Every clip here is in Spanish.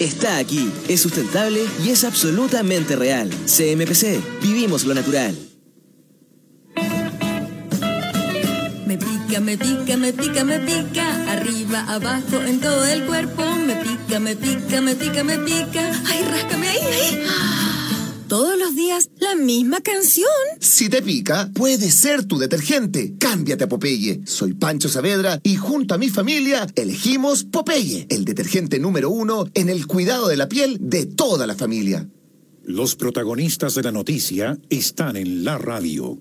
está aquí, es sustentable y es absolutamente real. CMPC, vivimos lo natural. Me pica, me pica, me pica, me pica, arriba, abajo, en todo el cuerpo. Me pica, me pica, me pica, me pica. Ay, ráscame ahí, ahí. Todos los días la misma canción. Si te pica, puede ser tu detergente. Cámbiate a Popeye. Soy Pancho Saavedra y junto a mi familia elegimos Popeye, el detergente número 1 en el cuidado de la piel de toda la familia. Los protagonistas de la noticia están en la radio.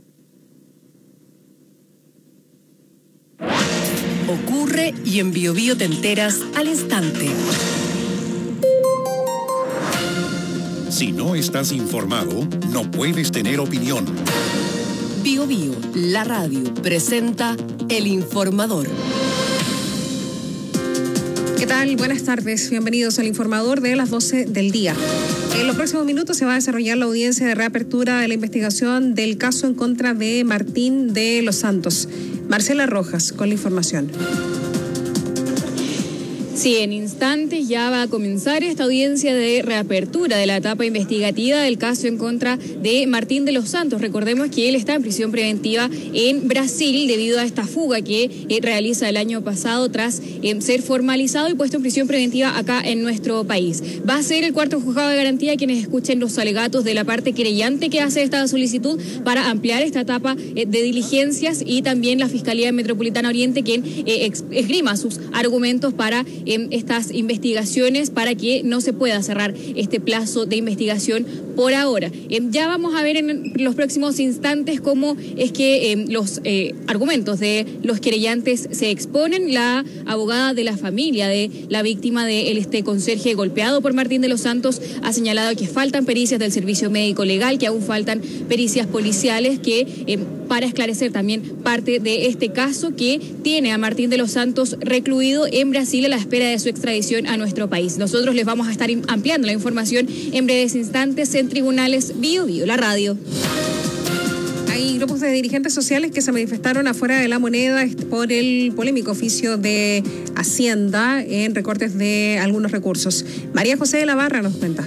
Ocurre y en Bio Bio te enteras al instante. Si no estás informado, no puedes tener opinión. Bio Bio, la radio, presenta El Informador. ¿Qué tal? Buenas tardes. Bienvenidos al Informador de las 12 del día. En los próximos minutos se va a desarrollar la audiencia de reapertura de la investigación del caso en contra de Martín de los Santos. Marcela Rojas con la información. Sí, en instantes ya va a comenzar esta audiencia de reapertura de la etapa investigativa del caso en contra de Martín de los Santos. Recordemos que él está en prisión preventiva en Brasil debido a esta fuga que realiza el año pasado tras ser formalizado y puesto en prisión preventiva acá en nuestro país. Va a ser el cuarto juzgado de garantía quienes escuchen los alegatos de la parte querellante que hace esta solicitud para ampliar esta etapa de diligencias, y también la Fiscalía Metropolitana Oriente quien esgrima sus argumentos para estas investigaciones para que no se pueda cerrar este plazo de investigación por ahora. Ya vamos a ver en los próximos instantes cómo es que los argumentos de los querellantes se exponen. La abogada de la familia de la víctima de este conserje golpeado por Martín de los Santos ha señalado que faltan pericias del servicio médico legal, que aún faltan pericias policiales para esclarecer también parte de este caso que tiene a Martín de los Santos recluido en Brasil a la espera de su extradición a nuestro país. Nosotros les vamos a estar ampliando la información en breves instantes en Tribunales Bio Bio, la radio. Hay grupos de dirigentes sociales que se manifestaron afuera de La Moneda por el polémico oficio de Hacienda en recortes de algunos recursos. María José de la Barra nos cuenta.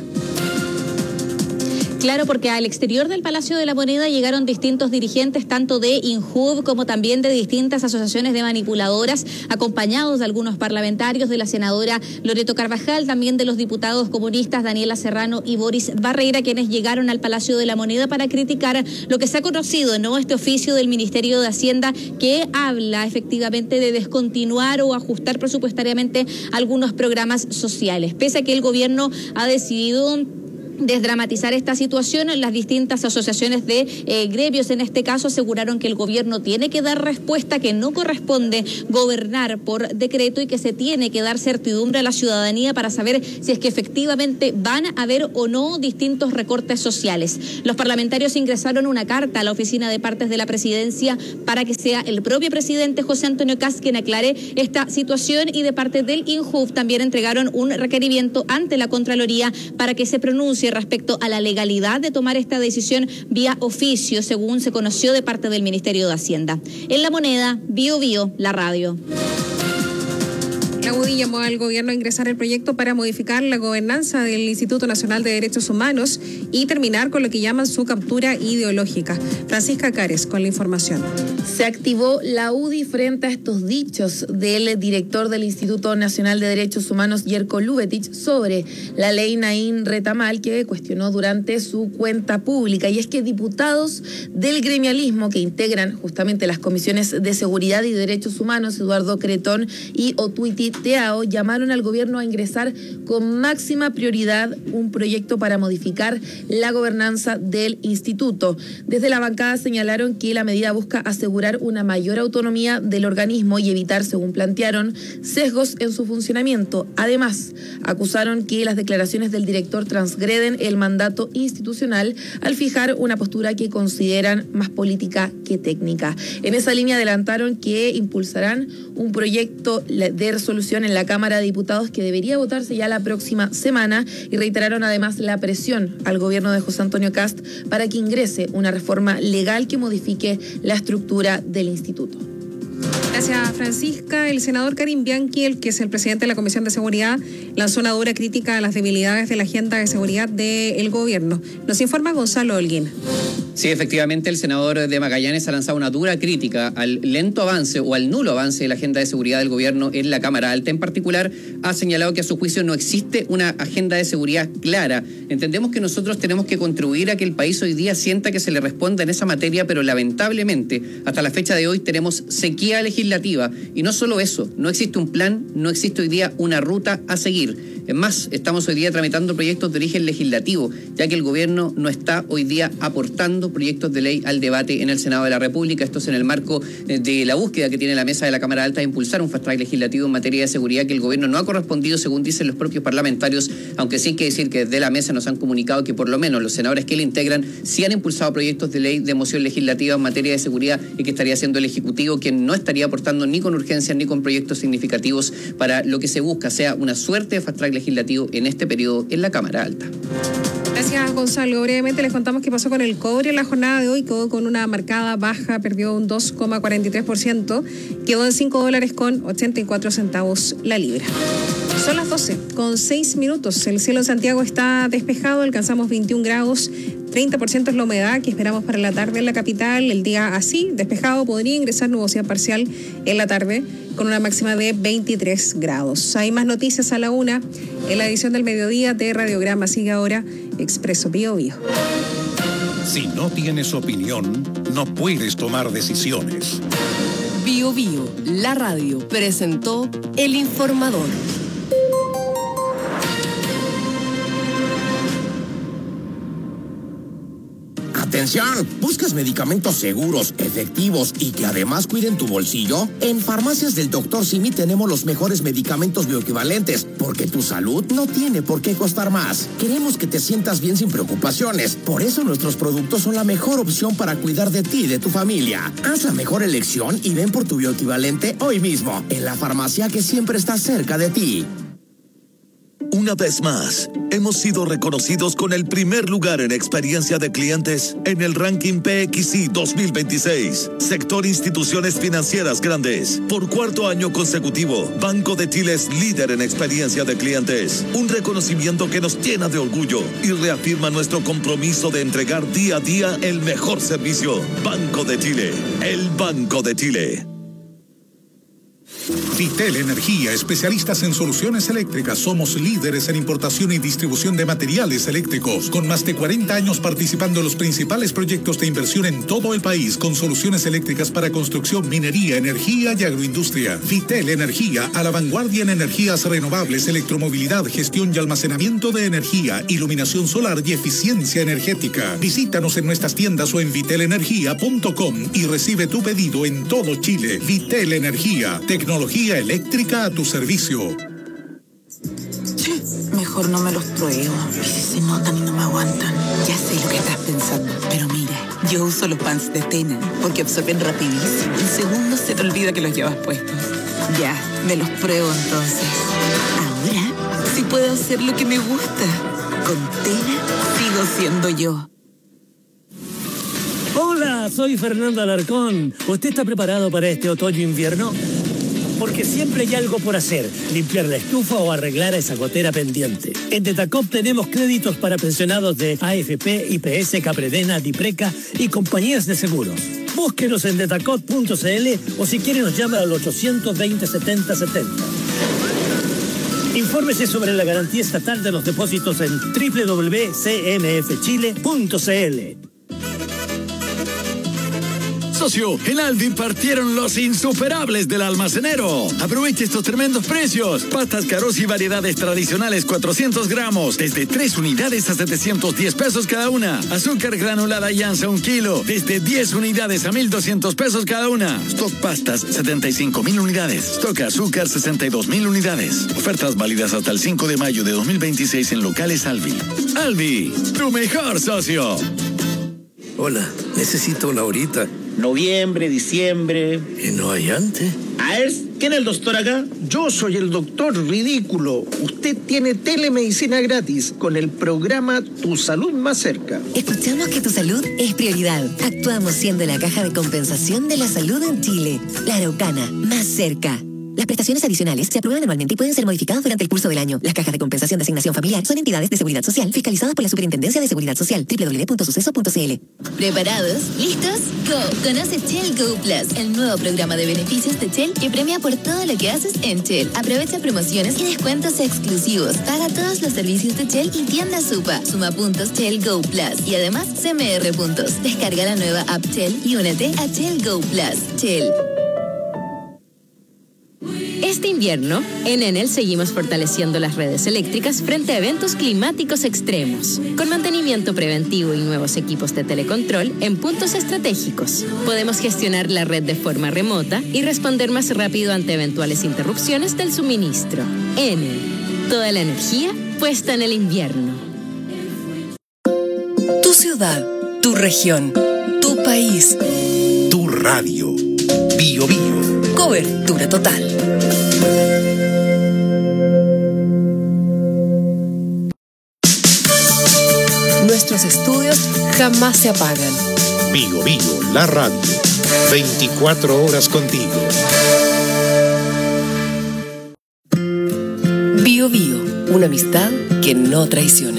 Claro, porque al exterior del Palacio de la Moneda llegaron distintos dirigentes, tanto de INJUV como también de distintas asociaciones de manipuladoras, acompañados de algunos parlamentarios, de la senadora Loreto Carvajal, también de los diputados comunistas Daniela Serrano y Boris Barreira, quienes llegaron al Palacio de la Moneda para criticar lo que se ha conocido, ¿no?, este oficio del Ministerio de Hacienda que habla efectivamente de descontinuar o ajustar presupuestariamente algunos programas sociales. Pese a que el gobierno ha decidido desdramatizar esta situación, las distintas asociaciones de gremios en este caso aseguraron que el gobierno tiene que dar respuesta, que no corresponde gobernar por decreto y que se tiene que dar certidumbre a la ciudadanía para saber si es que efectivamente van a haber o no distintos recortes sociales. Los parlamentarios ingresaron una carta a la oficina de partes de la presidencia para que sea el propio presidente José Antonio Kast quien aclare esta situación, y de parte del INJUV también entregaron un requerimiento ante la Contraloría para que se pronuncie respecto a la legalidad de tomar esta decisión vía oficio, según se conoció de parte del Ministerio de Hacienda. En La Moneda, Bio Bio, la radio. La UDI llamó al gobierno a ingresar el proyecto para modificar la gobernanza del Instituto Nacional de Derechos Humanos y terminar con lo que llaman su captura ideológica. Francisca Cares con la información. Se activó la UDI frente a estos dichos del director del Instituto Nacional de Derechos Humanos, Jerko Lubetich, sobre la ley Naín Retamal, que cuestionó durante su cuenta pública. Y es que diputados del gremialismo que integran justamente las comisiones de Seguridad y Derechos Humanos, Eduardo Cretón y Otuiti Teao, llamaron al gobierno a ingresar con máxima prioridad un proyecto para modificar la gobernanza del instituto. Desde la bancada señalaron que la medida busca asegurar una mayor autonomía del organismo y evitar, según plantearon, sesgos en su funcionamiento. Además, acusaron que las declaraciones del director transgreden el mandato institucional al fijar una postura que consideran más política que técnica. En esa línea adelantaron que impulsarán un proyecto de resolución en la Cámara de Diputados que debería votarse ya la próxima semana, y reiteraron además la presión al gobierno de José Antonio Kast para que ingrese una reforma legal que modifique la estructura del instituto. Gracias, Francisca. El senador Karim Bianchi, el que es el presidente de la Comisión de Seguridad, lanzó una dura crítica a las debilidades de la agenda de seguridad del gobierno. Nos informa Gonzalo Holguín. Sí, efectivamente, el senador de Magallanes ha lanzado una dura crítica al lento avance o al nulo avance de la agenda de seguridad del gobierno en la Cámara Alta. En particular, ha señalado que a su juicio no existe una agenda de seguridad clara. Entendemos que nosotros tenemos que contribuir a que el país hoy día sienta que se le responda en esa materia, pero lamentablemente, hasta la fecha de hoy tenemos sequía legislativa. Y no solo eso, no existe un plan, no existe hoy día una ruta a seguir. Es más, estamos hoy día tramitando proyectos de origen legislativo, ya que el gobierno no está hoy día aportando proyectos de ley al debate en el Senado de la República. Esto es en el marco de la búsqueda que tiene la mesa de la Cámara Alta de impulsar un fast track legislativo en materia de seguridad que el gobierno no ha correspondido, según dicen los propios parlamentarios, aunque sí hay que decir que desde la mesa nos han comunicado que por lo menos los senadores que la integran sí han impulsado proyectos de ley de moción legislativa en materia de seguridad y que estaría siendo el Ejecutivo quien no estaría aportando ni con urgencias ni con proyectos significativos para lo que se busca sea una suerte de fast track legislativo en este periodo en la Cámara Alta. Gracias, Gonzalo. Brevemente les contamos qué pasó con el cobre en la jornada de hoy. Quedó con una marcada baja, perdió un 2,43%, quedó en $5.84 la libra. Son las 12:06. El cielo en Santiago está despejado, alcanzamos 21 grados, 30% es la humedad que esperamos para la tarde en la capital. El día así, despejado, podría ingresar nubosidad parcial en la tarde con una máxima de 23 grados. Hay más noticias a la 1 en la edición del mediodía de Radiograma. Sigue ahora Expreso Bio Bio. Si no tienes opinión, no puedes tomar decisiones. Bio Bio, la radio, presentó El Informador. Atención, ¿buscas medicamentos seguros, efectivos y que además cuiden tu bolsillo? En Farmacias del Dr. Simi tenemos los mejores medicamentos bioequivalentes, porque tu salud no tiene por qué costar más. Queremos que te sientas bien sin preocupaciones, por eso nuestros productos son la mejor opción para cuidar de ti y de tu familia. Haz la mejor elección y ven por tu bioequivalente hoy mismo, en la farmacia que siempre está cerca de ti. Una vez más, hemos sido reconocidos con el primer lugar en experiencia de clientes en el ranking PXI 2026. Sector Instituciones Financieras Grandes. Por cuarto año consecutivo, Banco de Chile es líder en experiencia de clientes. Un reconocimiento que nos llena de orgullo y reafirma nuestro compromiso de entregar día a día el mejor servicio. Banco de Chile, el Banco de Chile. Vitel Energía, especialistas en soluciones eléctricas. Somos líderes en importación y distribución de materiales eléctricos, con más de 40 años participando en los principales proyectos de inversión en todo el país, con soluciones eléctricas para construcción, minería, energía y agroindustria. Vitel Energía, a la vanguardia en energías renovables, electromovilidad, gestión y almacenamiento de energía, iluminación solar y eficiencia energética. Visítanos en nuestras tiendas o en vitelenergia.com y recibe tu pedido en todo Chile. Vitel Energía, tecnología eléctrica a tu servicio. Che, mejor no me los pruebo. Y si se notan y no me aguantan. Ya sé lo que estás pensando, pero mira, yo uso los pants de Tena porque absorben rapidísimo. En segundos se te olvida que los llevas puestos. Ya, me los pruebo entonces. Ahora sí puedo hacer lo que me gusta. Con Tena sigo siendo yo. Hola, soy Fernando Alarcón. ¿Usted está preparado para este otoño-invierno? Porque siempre hay algo por hacer, limpiar la estufa o arreglar esa gotera pendiente. En Detacop tenemos créditos para pensionados de AFP, IPS, Capredena, Dipreca y compañías de seguros. Búsquenos en detacop.cl o si quiere nos llama al 820-7070. Infórmese sobre la garantía estatal de los depósitos en www.cmfchile.cl. Socio, en Aldi partieron los insuperables del almacenero. Aproveche estos tremendos precios. Pastas Carosi y variedades tradicionales 400 gramos, desde 3 unidades a 710 pesos cada una. Azúcar granulada Yanza 1 kilo, desde 10 unidades a 1,200 pesos cada una. Stock pastas 75,000 unidades. Stock azúcar 62,000 unidades. Ofertas válidas hasta el 5 de mayo de 2026 en locales Alvi. Alvi, tu mejor socio. Hola, necesito una horita. Noviembre, diciembre. ¿Y no hay antes? A ver, ¿quién es el doctor acá? Yo soy el doctor ridículo. Usted tiene telemedicina gratis con el programa Tu Salud Más Cerca. Escuchamos que tu salud es prioridad. Actuamos siendo la caja de compensación de la salud en Chile. La Araucana, más cerca. Las prestaciones adicionales se aprueban anualmente y pueden ser modificadas durante el curso del año. Las cajas de compensación de asignación familiar son entidades de seguridad social fiscalizadas por la Superintendencia de Seguridad Social. www.suceso.cl. ¿Preparados? ¿Listos? ¡Go! Conoce Shell Go Plus, el nuevo programa de beneficios de Shell que premia por todo lo que haces en Shell. Aprovecha promociones y descuentos exclusivos. Paga todos los servicios de Shell y tienda Supa. Suma puntos Shell Go Plus y además CMR puntos. Descarga la nueva app Shell y únete a Shell Go Plus. Shell. Este invierno, en Enel seguimos fortaleciendo las redes eléctricas frente a eventos climáticos extremos. Con mantenimiento preventivo y nuevos equipos de telecontrol en puntos estratégicos, podemos gestionar la red de forma remota y responder más rápido ante eventuales interrupciones del suministro. Enel, toda la energía puesta en el invierno. Tu ciudad, tu región, tu país. Tu radio. Bio Bio. Cobertura total. Nuestros estudios jamás se apagan. Bio Bio, la radio. 24 horas contigo. Bio Bio, una amistad que no traiciona.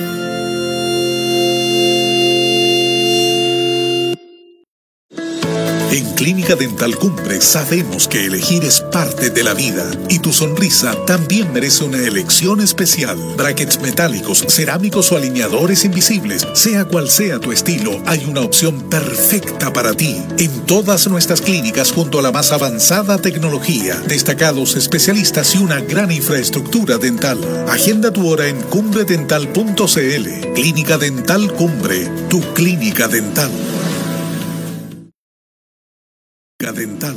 En Clínica Dental Cumbre sabemos que elegir es parte de la vida y tu sonrisa también merece una elección especial. Brackets metálicos, cerámicos o alineadores invisibles, sea cual sea tu estilo, hay una opción perfecta para ti. En todas nuestras clínicas junto a la más avanzada tecnología, destacados especialistas y una gran infraestructura dental. Agenda tu hora en cumbredental.cl. Clínica Dental Cumbre, tu clínica dental. Dental.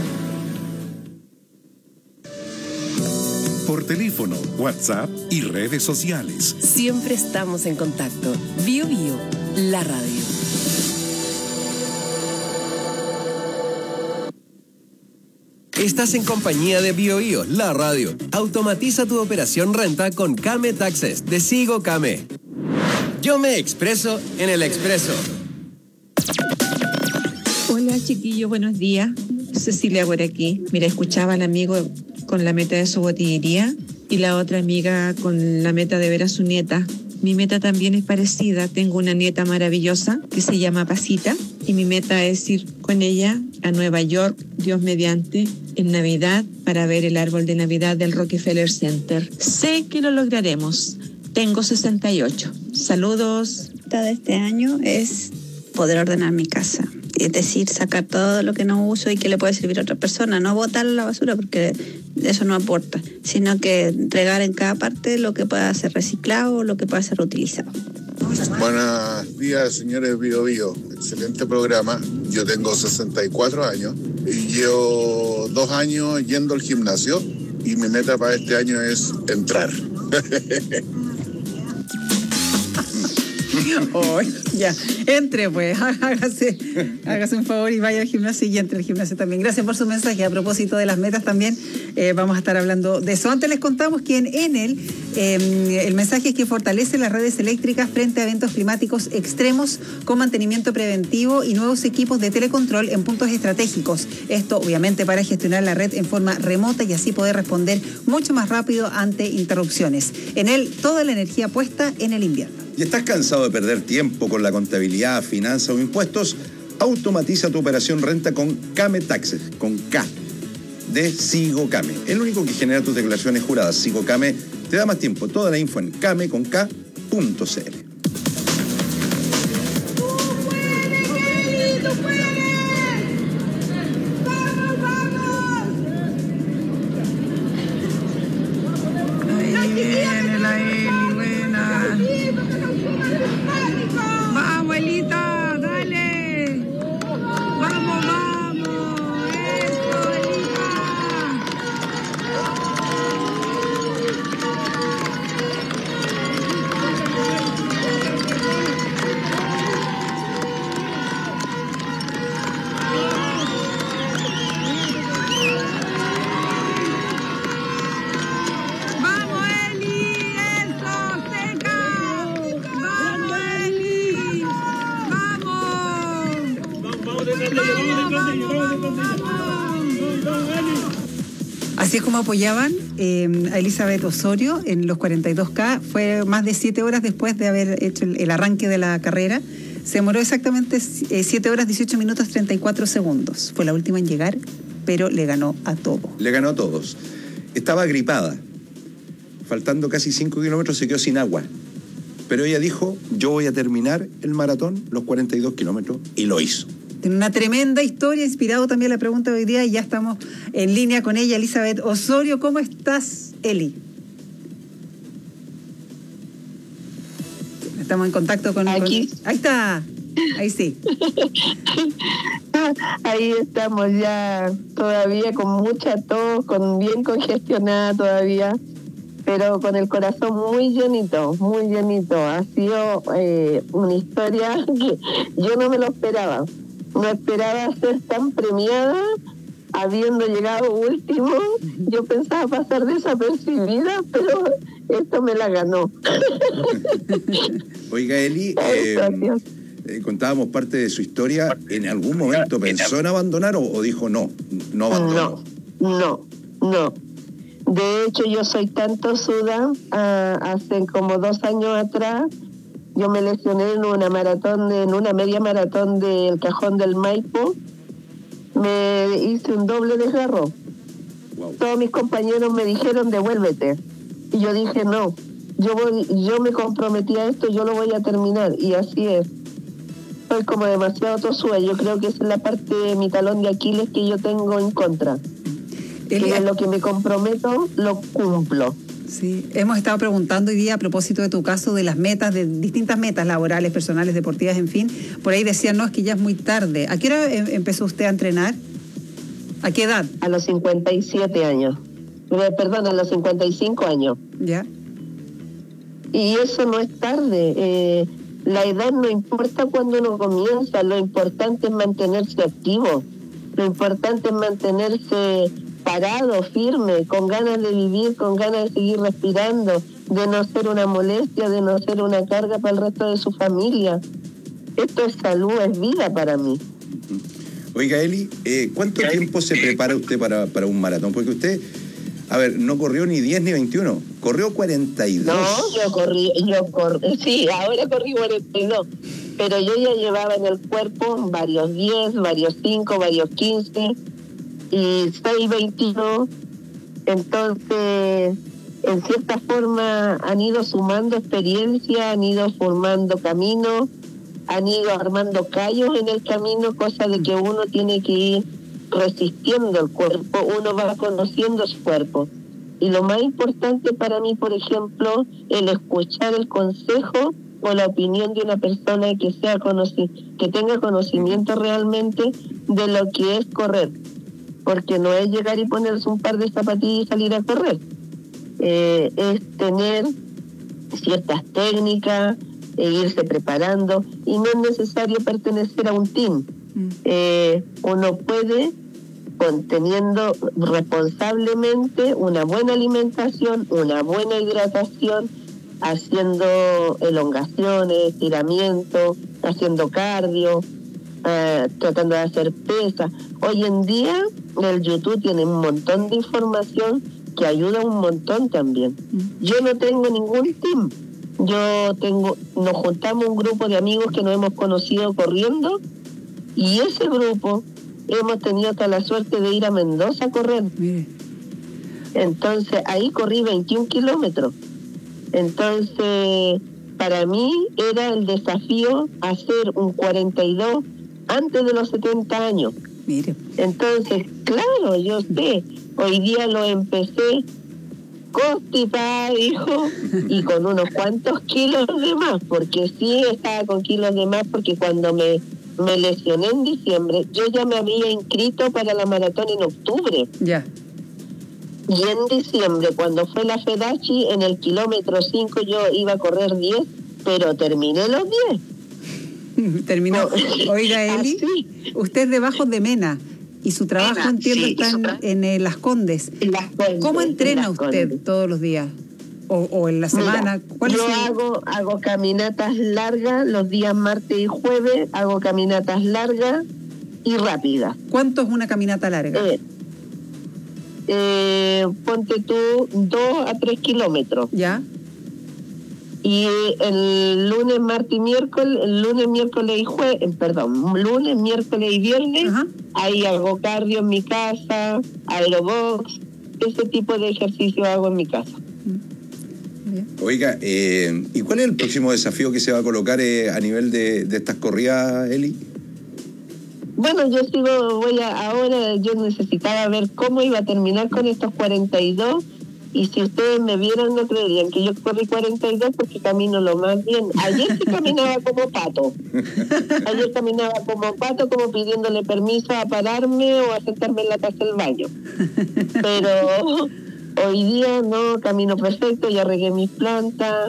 Por teléfono, WhatsApp y redes sociales. Siempre estamos en contacto. Bio Bio, la radio. Estás en compañía de Bio Bio, la radio. Automatiza tu operación renta con Kame Taxes de Sigo Kame. Yo me expreso en el expreso. Hola chiquillos, buenos días. Cecilia por aquí. Mira, escuchaba al amigo con la meta de su botillería y la otra amiga con la meta de ver a su nieta. Mi meta también es parecida. Tengo una nieta maravillosa que se llama Pasita y mi meta es ir con ella a Nueva York, Dios mediante, en Navidad para ver el árbol de Navidad del Rockefeller Center. Sé que lo lograremos. Tengo 68. Saludos. La meta de este año es poder ordenar mi casa. Es decir, sacar todo lo que no uso y que le puede servir a otra persona. No botarlo a la basura porque eso no aporta, sino que entregar en cada parte lo que pueda ser reciclado o lo que pueda ser reutilizado. Buenos días, señores Bio Bio. Excelente programa. Yo tengo 64 años y llevo 2 años yendo al gimnasio y mi meta para este año es entrar. Oh, ya, entre pues, hágase un favor y vaya al gimnasio y entre al gimnasio también. Gracias por su mensaje. A propósito de las metas también, vamos a estar hablando de eso. Antes les contamos que en Enel el mensaje es que fortalece las redes eléctricas frente a eventos climáticos extremos con mantenimiento preventivo y nuevos equipos de telecontrol en puntos estratégicos. Esto obviamente para gestionar la red en forma remota y así poder responder mucho más rápido ante interrupciones. En Enel, toda la energía puesta en el invierno. ¿Y estás cansado de perder tiempo con la contabilidad, finanzas o impuestos? Automatiza tu operación renta con Kame Taxes, con K, de Sigo Kame. El único que genera tus declaraciones juradas. Sigo Kame te da más tiempo. Toda la info en kame.cl. Así es como apoyaban a Elizabeth Osorio en los 42K. Fue más de 7 horas después de haber hecho el arranque de la carrera. Se demoró exactamente 7 horas, 18 minutos, 34 segundos. Fue la última en llegar, pero le ganó a todo. Le ganó a todos. Estaba agripada. Faltando casi 5 kilómetros se quedó sin agua. Pero ella dijo, yo voy a terminar el maratón, los 42 kilómetros, y lo hizo. Tiene una tremenda historia, inspirado también la pregunta de hoy día, y ya estamos en línea con ella, Elizabeth Osorio. ¿Cómo estás, Eli? Estamos en contacto con... Aquí. Ahí está, ahí sí. Ahí estamos ya, todavía con mucha tos, bien congestionada todavía, pero con el corazón muy llenito, muy llenito. Ha sido una historia que yo no me lo esperaba. No esperaba ser tan premiada, habiendo llegado último. Yo pensaba pasar desapercibida, pero esto me la ganó. Oiga, Eli, contábamos parte de su historia. ¿En algún momento pensó en abandonar o dijo no abandono? No. De hecho, yo soy tan tosuda, hace como 2 años atrás, yo me lesioné en una media maratón del Cajón del Maipo. Me hice un doble desgarro. Wow. Todos mis compañeros me dijeron, devuélvete. Y yo dije, no, yo me comprometí a esto, yo lo voy a terminar. Y así es. Soy como demasiado tosuda. Yo creo que esa es la parte de mi talón de Aquiles que yo tengo en contra. Que en lo que me comprometo, lo cumplo. Sí, hemos estado preguntando hoy día a propósito de tu caso, de las metas, de distintas metas laborales, personales, deportivas, en fin. Por ahí decían, no, es que ya es muy tarde. ¿A qué hora empezó usted a entrenar? ¿A qué edad? A los 57 años. Perdón, a los 55 años. ¿Ya? Y eso no es tarde. La edad no importa cuando uno comienza, lo importante es mantenerse activo. Lo importante es mantenerse parado, firme, con ganas de vivir, con ganas de seguir respirando, de no ser una molestia, de no ser una carga para el resto de su familia. Esto es salud, es vida para mí. Oiga, Eli, ¿cuánto tiempo se prepara usted para un maratón? Porque usted, a ver, no corrió ni 10 ni 21, corrió 42. No, yo corrí, sí, ahora corrí 42, pero yo ya llevaba en el cuerpo varios 10, varios 5, varios 15 y 6, 21, entonces en cierta forma han ido sumando experiencia, han ido formando caminos, han ido armando callos en el camino, cosa de que uno tiene que ir resistiendo el cuerpo, uno va conociendo su cuerpo. Y lo más importante para mí, por ejemplo, el escuchar el consejo o la opinión de una persona que que tenga conocimiento realmente de lo que es correr. Porque no es llegar y ponerse un par de zapatillas y salir a correr. Es tener ciertas técnicas, irse preparando, y no es necesario pertenecer a un team. Uno puede, teniendo responsablemente una buena alimentación, una buena hidratación, haciendo elongaciones, estiramientos, haciendo cardio, tratando de hacer pesas. Hoy en día el YouTube tiene un montón de información que ayuda un montón también. Yo no tengo ningún team. Nos juntamos un grupo de amigos que nos hemos conocido corriendo, y ese grupo hemos tenido hasta la suerte de ir a Mendoza a correr. Entonces ahí corrí 21 kilómetros. Entonces para mí era el desafío hacer un 42 antes de los 70 años. Mire. Entonces, claro, yo sé, hoy día lo empecé constipada, dijo, y con unos cuantos kilos de más, porque sí estaba con kilos de más, porque cuando me lesioné en diciembre, yo ya me había inscrito para la maratón en octubre. Ya. Y en diciembre, cuando fue la Fedachi, en el kilómetro 5 yo iba a correr 10, pero terminé los 10. Terminó. Oiga, Eli, usted es de Bajos de Mena y su trabajo, entiendo, está en Las Condes. ¿Cómo entrena usted todos los días? ¿O en la semana? Mira, yo hago caminatas largas los días martes y jueves, hago caminatas largas y rápidas. ¿Cuánto es una caminata larga? Ponte tú 2 a 3 kilómetros. ¿Ya? Y el lunes, martes y miércoles, lunes, miércoles y viernes, ahí hago cardio en mi casa, aerobox, ese tipo de ejercicio hago en mi casa. Oiga, ¿y cuál es el próximo desafío que se va a colocar a nivel de estas corridas, Eli? Bueno, ahora yo necesitaba ver cómo iba a terminar con estos 42. Y si ustedes me vieran, no creerían que yo corrí 42 porque camino lo más bien. Ayer sí caminaba como pato. Ayer caminaba como pato, como pidiéndole permiso a pararme o a sentarme en la taza del baño. Pero hoy día no, camino perfecto, ya regué mis plantas,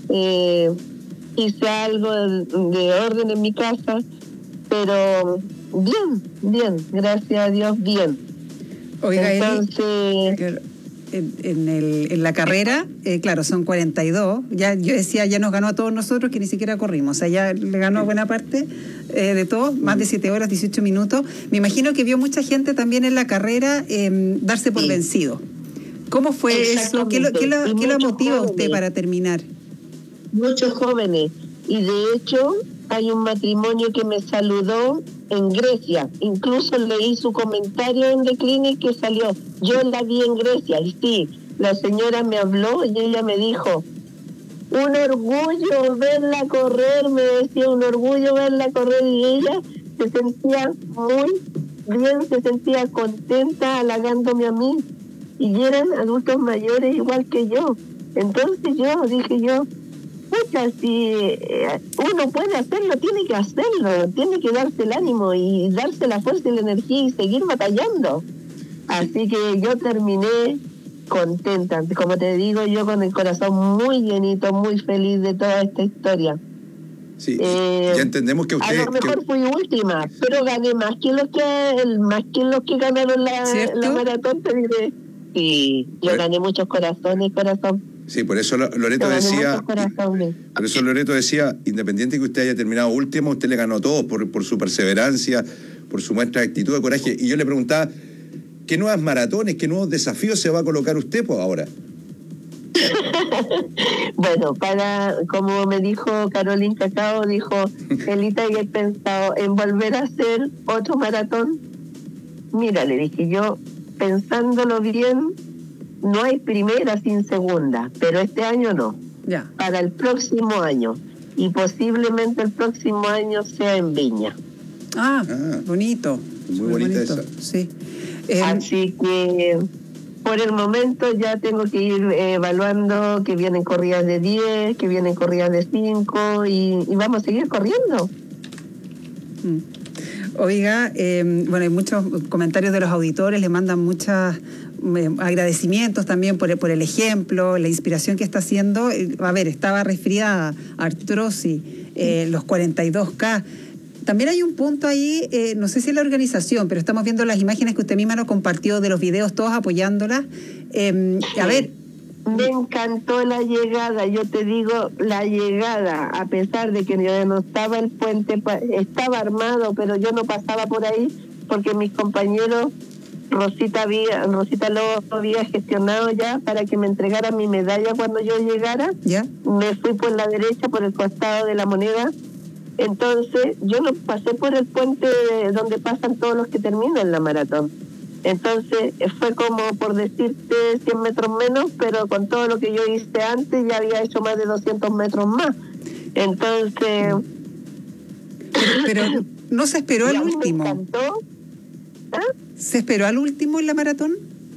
hice algo de orden en mi casa, pero bien, gracias a Dios, bien. Oiga, entonces... En la carrera, claro, son 42. Ya yo decía, ya nos ganó a todos nosotros que ni siquiera corrimos. O sea, ya le ganó a buena parte de todos, más de 7 horas, 18 minutos. Me imagino que vio mucha gente también en la carrera darse por vencido. ¿Cómo fue eso? ¿Qué lo motiva a usted para terminar? Muchos jóvenes. Y de hecho, hay un matrimonio que me saludó en Grecia. Incluso leí su comentario en The Clinic que salió. Yo la vi en Grecia y sí, la señora me habló y ella me dijo, un orgullo verla correr, me decía, un orgullo verla correr, y ella se sentía muy bien, se sentía contenta halagándome a mí, y eran adultos mayores igual que yo. Entonces dije yo, pucha, si uno puede hacerlo, tiene que hacerlo, tiene que darse el ánimo y darse la fuerza y la energía y seguir batallando. Así que yo terminé contenta, como te digo, yo con el corazón muy llenito, muy feliz de toda esta historia. Sí, ya entendemos que usted... A lo mejor fui última, pero gané más que los que ganaron la maratón, te diré. Sí, yo gané muchos corazones, corazón. Sí, por eso Loreto decía, independiente que usted haya terminado último, usted le ganó a todos por su perseverancia, por su muestra de actitud, de coraje. Y yo le preguntaba, ¿qué nuevas maratones, qué nuevos desafíos se va a colocar usted ahora? Bueno, como me dijo Carolina Cacao, dijo, Elita, ¿y he pensado en volver a hacer otro maratón? Mira, le dije yo, pensándolo bien, no hay primera sin segunda, pero este año no. Ya. Para el próximo año. Y posiblemente el próximo año sea en Viña. Bonito. Muy bonita esa. Sí. Así que por el momento ya tengo que ir evaluando que vienen corridas de 10, que vienen corridas de 5 y vamos a seguir corriendo. Oiga, bueno, hay muchos comentarios de los auditores, le mandan muchos agradecimientos también por el ejemplo, la inspiración que está haciendo. A ver, estaba resfriada, artrosis, los 42K. También hay un punto ahí, no sé si es la organización, pero estamos viendo las imágenes que usted misma nos compartió de los videos, todos apoyándola. A ver... Me encantó la llegada, yo te digo, la llegada, a pesar de que yo no estaba el puente, estaba armado, pero yo no pasaba por ahí porque mis compañeros, Rosita Lobo había gestionado ya para que me entregara mi medalla cuando yo llegara. ¿Ya? Me fui por la derecha, por el costado de la Moneda. Entonces yo no pasé por el puente donde pasan todos los que terminan la maratón. Entonces fue como, por decirte, 100 metros menos, pero con todo lo que yo hice antes ya había hecho más de 200 metros más. Entonces... Pero no se esperó al último. Me encantó. ¿Se esperó al último en la maratón?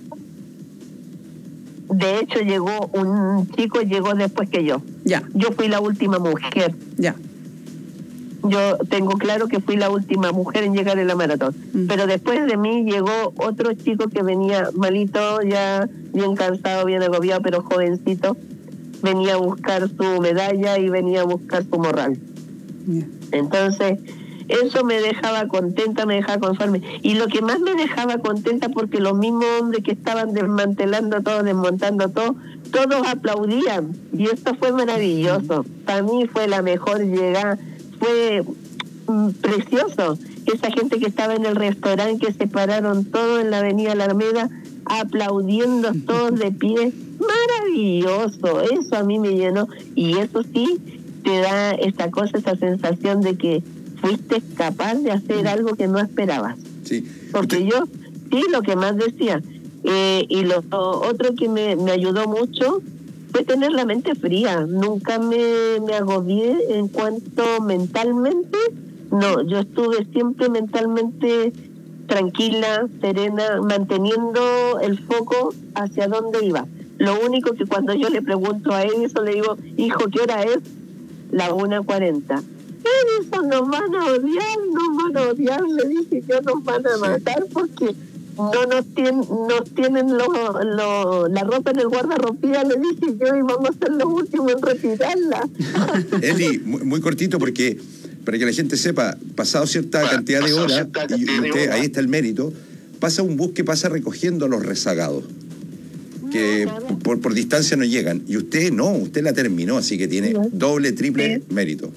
De hecho, un chico llegó después que yo. Ya. Yo fui la última mujer. Ya. Yo tengo claro que fui la última mujer en llegar en la maratón. Pero después de mí llegó otro chico que venía malito, ya bien cansado, bien agobiado, pero jovencito. Venía a buscar su medalla y venía a buscar su morral. Entonces, eso me dejaba contenta, me dejaba conforme. Y lo que más me dejaba contenta, porque los mismos hombres que estaban desmantelando todo, desmontando todo, todos aplaudían. Y esto fue maravilloso. Para mí fue la mejor llegada. Fue precioso esa gente que estaba en el restaurante, que se pararon todos en la avenida Alameda, aplaudiendo todos de pie. Maravilloso, eso a mí me llenó. Y eso sí, te da esa cosa, esa sensación de que fuiste capaz de hacer algo que no esperabas. Sí. Porque yo, sí, lo que más decía, y lo otro que me ayudó mucho fue tener la mente fría. Nunca me agobié en cuanto mentalmente. No, yo estuve siempre mentalmente tranquila, serena, manteniendo el foco hacia dónde iba. Lo único que cuando yo le pregunto a Edison, le digo, hijo, ¿qué hora es? La 1:40. Edison, nos van a odiar, le dije, que nos van a matar porque no nos tienen la ropa en el guardarropía, le dije yo, y vamos a ser los últimos en retirarla. Eli, muy cortito, porque para que la gente sepa, pasado cierta cantidad de horas, y usted, ahí está el mérito, pasa un bus que pasa recogiendo a los rezagados, que por distancia no llegan, y usted no, usted la terminó, así que tiene doble, triple mérito.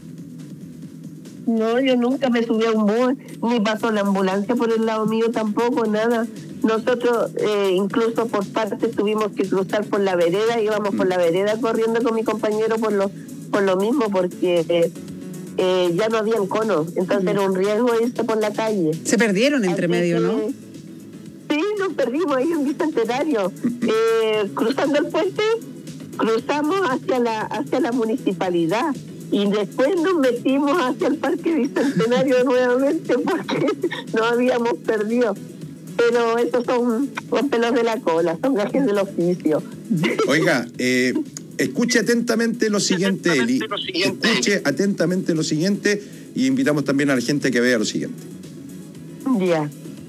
No, yo nunca me subí a un bus, ni pasó la ambulancia por el lado mío tampoco, nada. Nosotros incluso por partes tuvimos que cruzar por la vereda, íbamos por la vereda corriendo con mi compañero por lo mismo, porque ya no habían conos, entonces era un riesgo irse por la calle. Se perdieron entre medio, ¿no? Sí, nos perdimos ahí en Bicentenario. Cruzando el puente, cruzamos hacia la municipalidad. Y después nos metimos hacia el Parque Bicentenario nuevamente porque nos habíamos perdido. Pero esos son los pelos de la cola, son gajes del oficio. Oiga, escuche atentamente lo siguiente, Eli. Escuche atentamente lo siguiente y invitamos también a la gente que vea lo siguiente. Ya.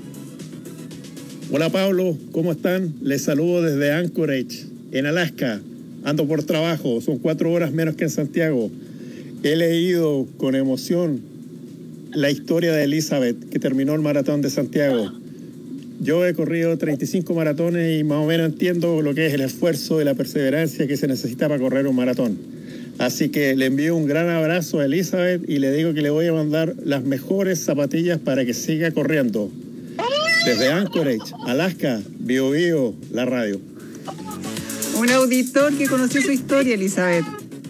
Hola Pablo, ¿cómo están? Les saludo desde Anchorage, en Alaska. Ando por trabajo, son 4 horas menos que en Santiago. He leído con emoción la historia de Elizabeth, que terminó el maratón de Santiago. Yo he corrido 35 maratones y más o menos entiendo lo que es el esfuerzo y la perseverancia que se necesita para correr un maratón. Así que le envío un gran abrazo a Elizabeth y le digo que le voy a mandar las mejores zapatillas para que siga corriendo. Desde Anchorage, Alaska, Bio Bio, la radio. Un auditor que conoció su historia, Elizabeth.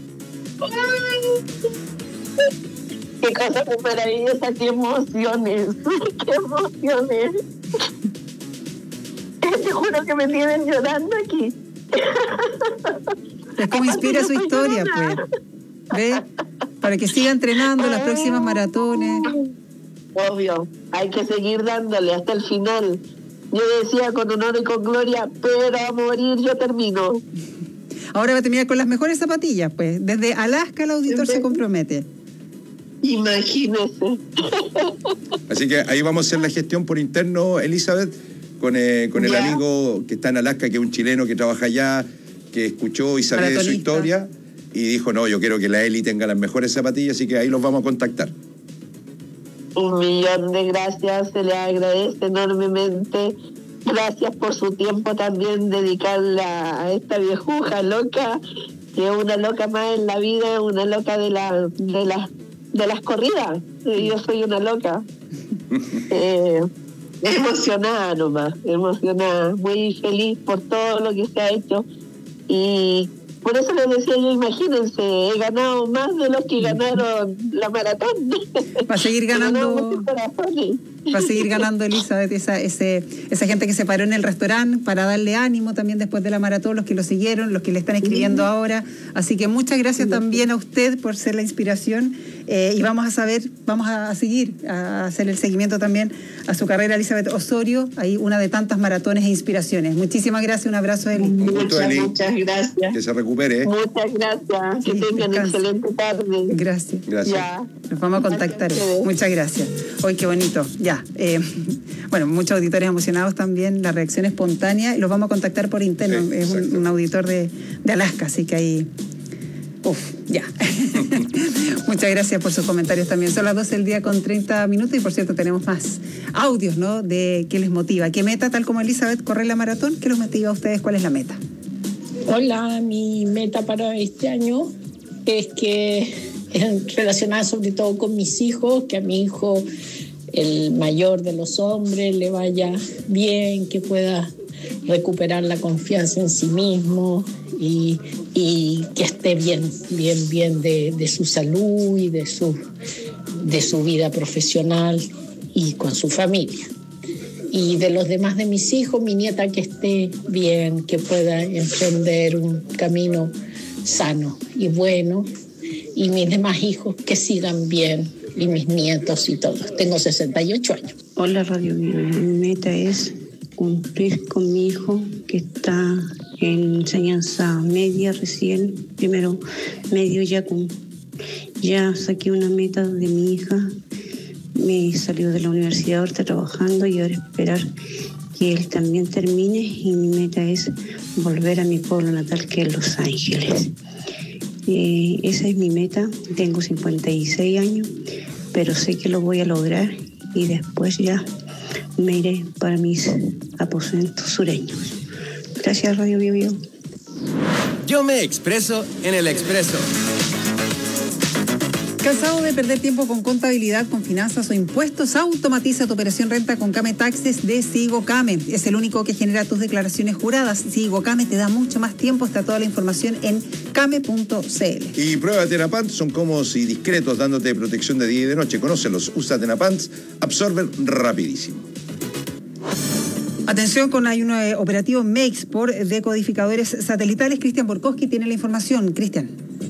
Qué cosa tan maravillosa, qué emociones, qué emociones. Te juro que me tienen llorando aquí. Es como inspira su historia, pues. ¿Ve? Para que siga entrenando las próximas maratones. Obvio, hay que seguir dándole hasta el final. Yo decía, con honor y con gloria, pero a morir yo termino. Ahora va a terminar con las mejores zapatillas, pues. Desde Alaska el auditor se compromete. Imagínese. Así que ahí vamos a hacer la gestión por interno, Elizabeth, con el amigo que está en Alaska, que es un chileno que trabaja allá, que escuchó y sabía de su historia, y dijo, no, yo quiero que la Eli tenga las mejores zapatillas, así que ahí los vamos a contactar. 1.000.000 de gracias, se le agradece enormemente. Gracias por su tiempo también dedicarla a esta viejuja loca, que es una loca más en la vida, una loca de las corridas. Yo soy una loca. Emocionada nomás, emocionada, muy feliz por todo lo que se ha hecho. Y por eso les decía yo, imagínense, he ganado más de los que ganaron la maratón. Va a seguir ganando. Va a seguir ganando, Elizabeth, esa gente que se paró en el restaurante para darle ánimo también después de la maratón, los que lo siguieron, los que le están escribiendo ahora. Así que muchas gracias también a usted por ser la inspiración, y vamos a seguir a hacer el seguimiento también a su carrera, Elizabeth Osorio, ahí una de tantas maratones e inspiraciones. Muchísimas gracias, un abrazo, Eli. Muchas gracias. Que se recupere. Muchas gracias, que tengan excelente tarde. Gracias. Ya. Nos vamos a contactar. Muchas gracias. Hoy qué bonito. Ya. Bueno, muchos auditores emocionados también, la reacción espontánea, y los vamos a contactar por interno. Sí, es un auditor de Alaska, así que ahí... ya. Muchas gracias por sus comentarios también. Son las 12 del día con 30 minutos y por cierto tenemos más audios, ¿no? De qué les motiva. ¿Qué meta, tal como Elizabeth, correr la maratón? ¿Qué los motiva a ustedes? ¿Cuál es la meta? Hola, mi meta para este año es que, relacionada sobre todo con mis hijos, que a mi hijo el mayor de los hombres le vaya bien, que pueda recuperar la confianza en sí mismo y que esté bien de su salud y de su vida profesional y con su familia. Y de los demás de mis hijos, mi nieta que esté bien, que pueda emprender un camino sano y bueno, y mis demás hijos que sigan bien, y mis nietos y todos. Tengo 68 años. Hola Radio Bio. Mi meta es cumplir con mi hijo que está en enseñanza media recién, primero medio ya saqué una meta de mi hija, me salió de la universidad, ahora está trabajando y ahora esperar que él también termine y mi meta es volver a mi pueblo natal que es Los Ángeles. Esa es mi meta, tengo 56 años, pero sé que lo voy a lograr y después ya me iré para mis aposentos sureños. Gracias Radio Bio Bio. Yo me expreso en el Expreso. ¿Cansado de perder tiempo con contabilidad, con finanzas o impuestos? Automatiza tu operación renta con Came Taxes de Sigo Came. Es el único que genera tus declaraciones juradas. Sigo Came te da mucho más tiempo. Está toda la información en came.cl. Y prueba Tenapants, son cómodos y discretos, dándote protección de día y de noche. Conócelos, usa Tenapants, absorben rapidísimo. Atención, hay un operativo MEX por decodificadores satelitales. Cristian Borkowski tiene la información. Cristian.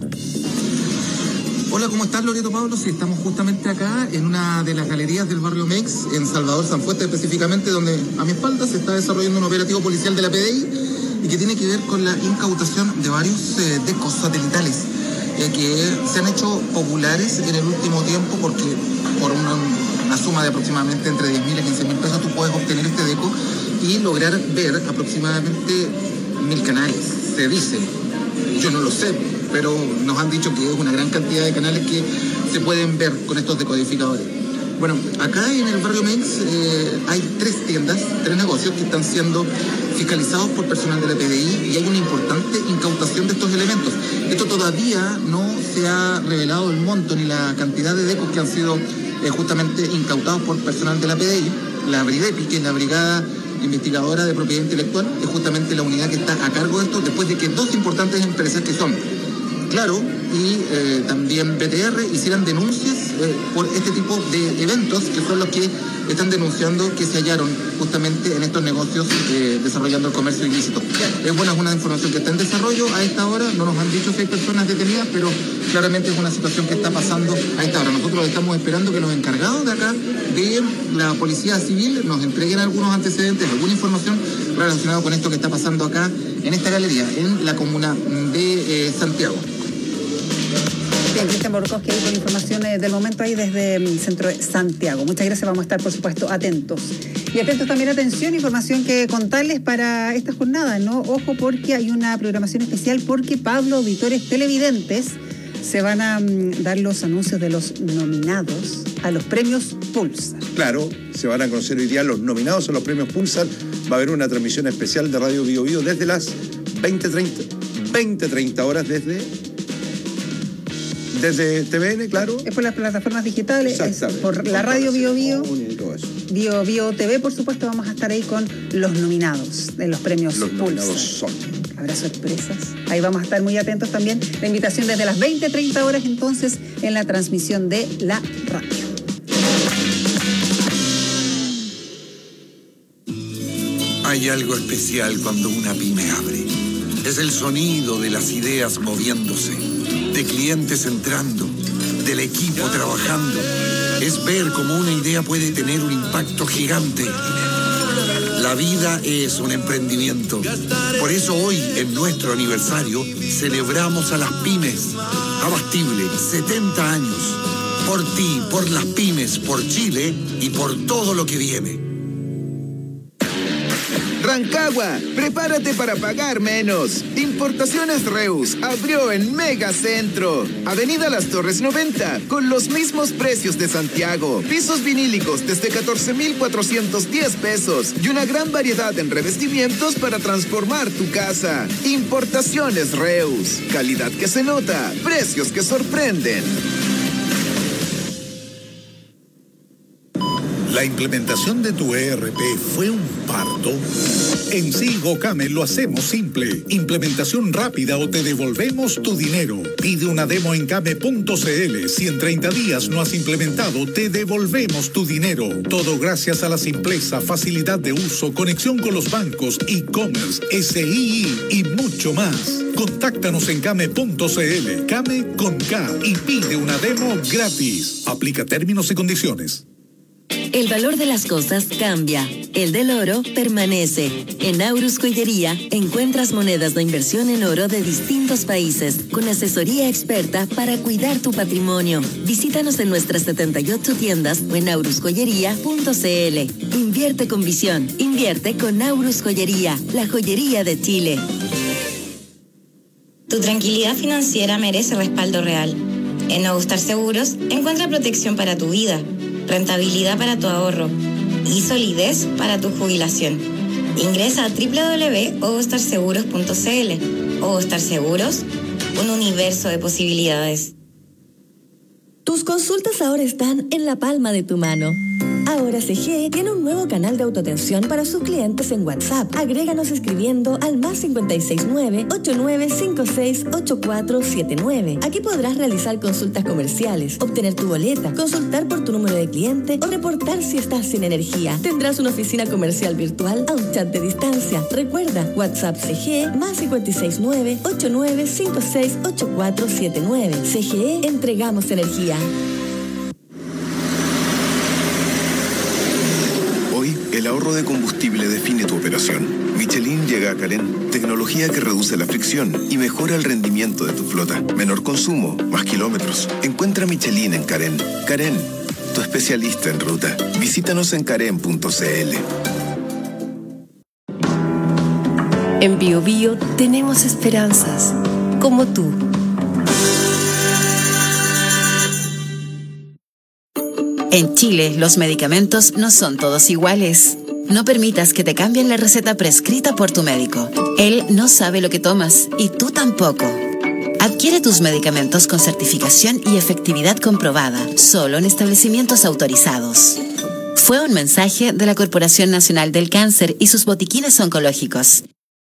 Hola, ¿cómo estás, Loreto Pablo? Sí, estamos justamente acá en una de las galerías del barrio Mex, en Salvador Sanfuente específicamente, donde a mi espalda se está desarrollando un operativo policial de la PDI y que tiene que ver con la incautación de varios decos satelitales que se han hecho populares en el último tiempo porque por una suma de aproximadamente entre 10.000 y 15.000 pesos tú puedes obtener este deco y lograr ver aproximadamente 1.000 canales, se dice. Yo no lo sé, pero nos han dicho que es una gran cantidad de canales que se pueden ver con estos decodificadores. Bueno, acá en el barrio Mex hay 3 tiendas, 3 negocios que están siendo fiscalizados por personal de la PDI y hay una importante incautación de estos elementos. Esto todavía no se ha revelado el monto ni la cantidad de decos que han sido justamente incautados por personal de la PDI. La BRIDEPI, que es la Brigada Investigadora de Propiedad Intelectual, es justamente la unidad que está a cargo de esto, después de que 2 importantes empresas que son Claro y también BTR hicieran denuncias por este tipo de eventos, que son los que están denunciando que se hallaron justamente en estos negocios desarrollando el comercio ilícito. Es buena, es una información que está en desarrollo a esta hora, no nos han dicho si hay personas detenidas, pero claramente es una situación que está pasando a esta hora. Nosotros estamos esperando que los encargados de acá, de la Policía Civil, nos entreguen algunos antecedentes, alguna información relacionada con esto que está pasando acá en esta galería, en la comuna de Santiago. Bien, Cristian Borkowski ahí con información del momento ahí desde el centro de Santiago. Muchas gracias, vamos a estar por supuesto atentos. Y atentos también, atención, información que contarles para esta jornada, ¿no? Ojo porque hay una programación especial porque Pablo, auditores televidentes, se van a dar los anuncios de los nominados a los premios Pulsar. Claro, se van a conocer hoy día los nominados a los premios Pulsar. Va a haber una transmisión especial de Radio Bio Bio desde las 20:30 horas desde TVN, claro. Es por las plataformas digitales, es por la radio Bio Bio, Bio Bio TV, por supuesto, vamos a estar ahí con los nominados de los premios Pulsar. Los nominados son. Habrá sorpresas. Ahí vamos a estar muy atentos también. La invitación desde las 20:30 horas entonces en la transmisión de la radio. Hay algo especial cuando una pyme abre. Es el sonido de las ideas moviéndose, de clientes entrando, del equipo trabajando. Es ver cómo una idea puede tener un impacto gigante. La vida es un emprendimiento. Por eso hoy, en nuestro aniversario, celebramos a las pymes. Abastible, 70 años. Por ti, por las pymes, por Chile y por todo lo que viene. Rancagua, prepárate para pagar menos. Importaciones Reus abrió en Megacentro. Avenida Las Torres 90, con los mismos precios de Santiago. Pisos vinílicos desde 14,410 pesos y una gran variedad en revestimientos para transformar tu casa. Importaciones Reus, calidad que se nota, precios que sorprenden. ¿La implementación de tu ERP fue un parto? En Sigo Came lo hacemos simple. Implementación rápida o te devolvemos tu dinero. Pide una demo en came.cl. Si en 30 días no has implementado, te devolvemos tu dinero. Todo gracias a la simpleza, facilidad de uso, conexión con los bancos, e-commerce, SII y mucho más. Contáctanos en came.cl. Came con K y pide una demo gratis. Aplica términos y condiciones. El valor de las cosas cambia. El del oro permanece. En Aurus Joyería encuentras monedas de inversión en oro de distintos países, con asesoría experta para cuidar tu patrimonio. Visítanos en nuestras 78 tiendas o en aurusjoyería.cl. Invierte con visión. Invierte con Aurus Joyería, la joyería de Chile. Tu tranquilidad financiera merece respaldo real. En Ogustar Seguros encuentra protección para tu vida, rentabilidad para tu ahorro y solidez para tu jubilación. Ingresa a www.ogustarseguros.cl. Ogustar Seguros, un universo de posibilidades. Tus consultas ahora están en la palma de tu mano. Ahora CGE tiene un nuevo canal de autoatención para sus clientes en WhatsApp. Agréganos escribiendo al +569 8956 8479. Aquí podrás realizar consultas comerciales, obtener tu boleta, consultar por tu número de cliente o reportar si estás sin energía. Tendrás una oficina comercial virtual a un chat de distancia. Recuerda, WhatsApp CGE +569 8956 8479. CGE, entregamos energía. El ahorro de combustible define tu operación. Michelin llega a Carén, tecnología que reduce la fricción y mejora el rendimiento de tu flota. Menor consumo, más kilómetros. Encuentra Michelin en Carén. Carén, tu especialista en ruta. Visítanos en carén.cl. En Bio Bio tenemos esperanzas, como tú. En Chile, los medicamentos no son todos iguales. No permitas que te cambien la receta prescrita por tu médico. Él no sabe lo que tomas y tú tampoco. Adquiere tus medicamentos con certificación y efectividad comprobada, solo en establecimientos autorizados. Fue un mensaje de la Corporación Nacional del Cáncer y sus botiquines oncológicos.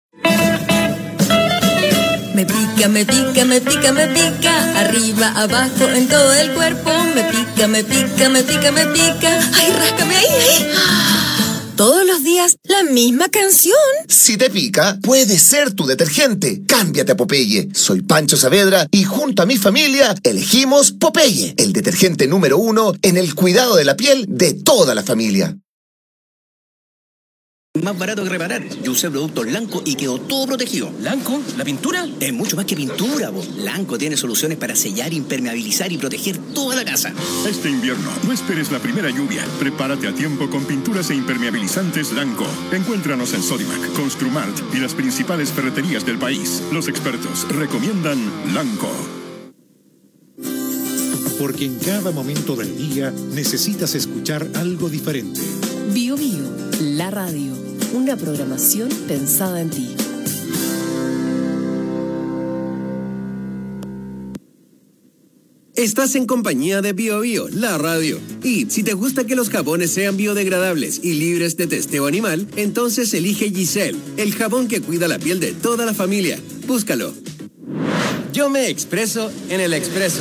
Me pica, me pica, me pica, me pica, arriba, abajo, en todo el cuerpo. Me pica, me pica, me pica, me pica. Ay, ráscame ahí, ahí. Todos los días, la misma canción. Si te pica, puede ser tu detergente. Cámbiate a Popeye. Soy Pancho Saavedra y junto a mi familia elegimos Popeye, el detergente número 1 en el cuidado de la piel de toda la familia. Más barato que reparar. Yo usé productos Lanco y quedó todo protegido. ¿Lanco? ¿La pintura? Es mucho más que pintura, vos. Lanco tiene soluciones para sellar, impermeabilizar y proteger toda la casa. Este invierno, no esperes la primera lluvia. Prepárate a tiempo con pinturas e impermeabilizantes Lanco. Encuéntranos en Sodimac, Construmart y las principales ferreterías del país. Los expertos recomiendan Lanco. Porque en cada momento del día necesitas escuchar algo diferente. Bio Bio, la radio. Una programación pensada en ti. Estás en compañía de Bio Bio, la radio. Y si te gusta que los jabones sean biodegradables y libres de testeo animal, entonces elige Giselle, el jabón que cuida la piel de toda la familia. Búscalo. Yo me expreso en el expreso.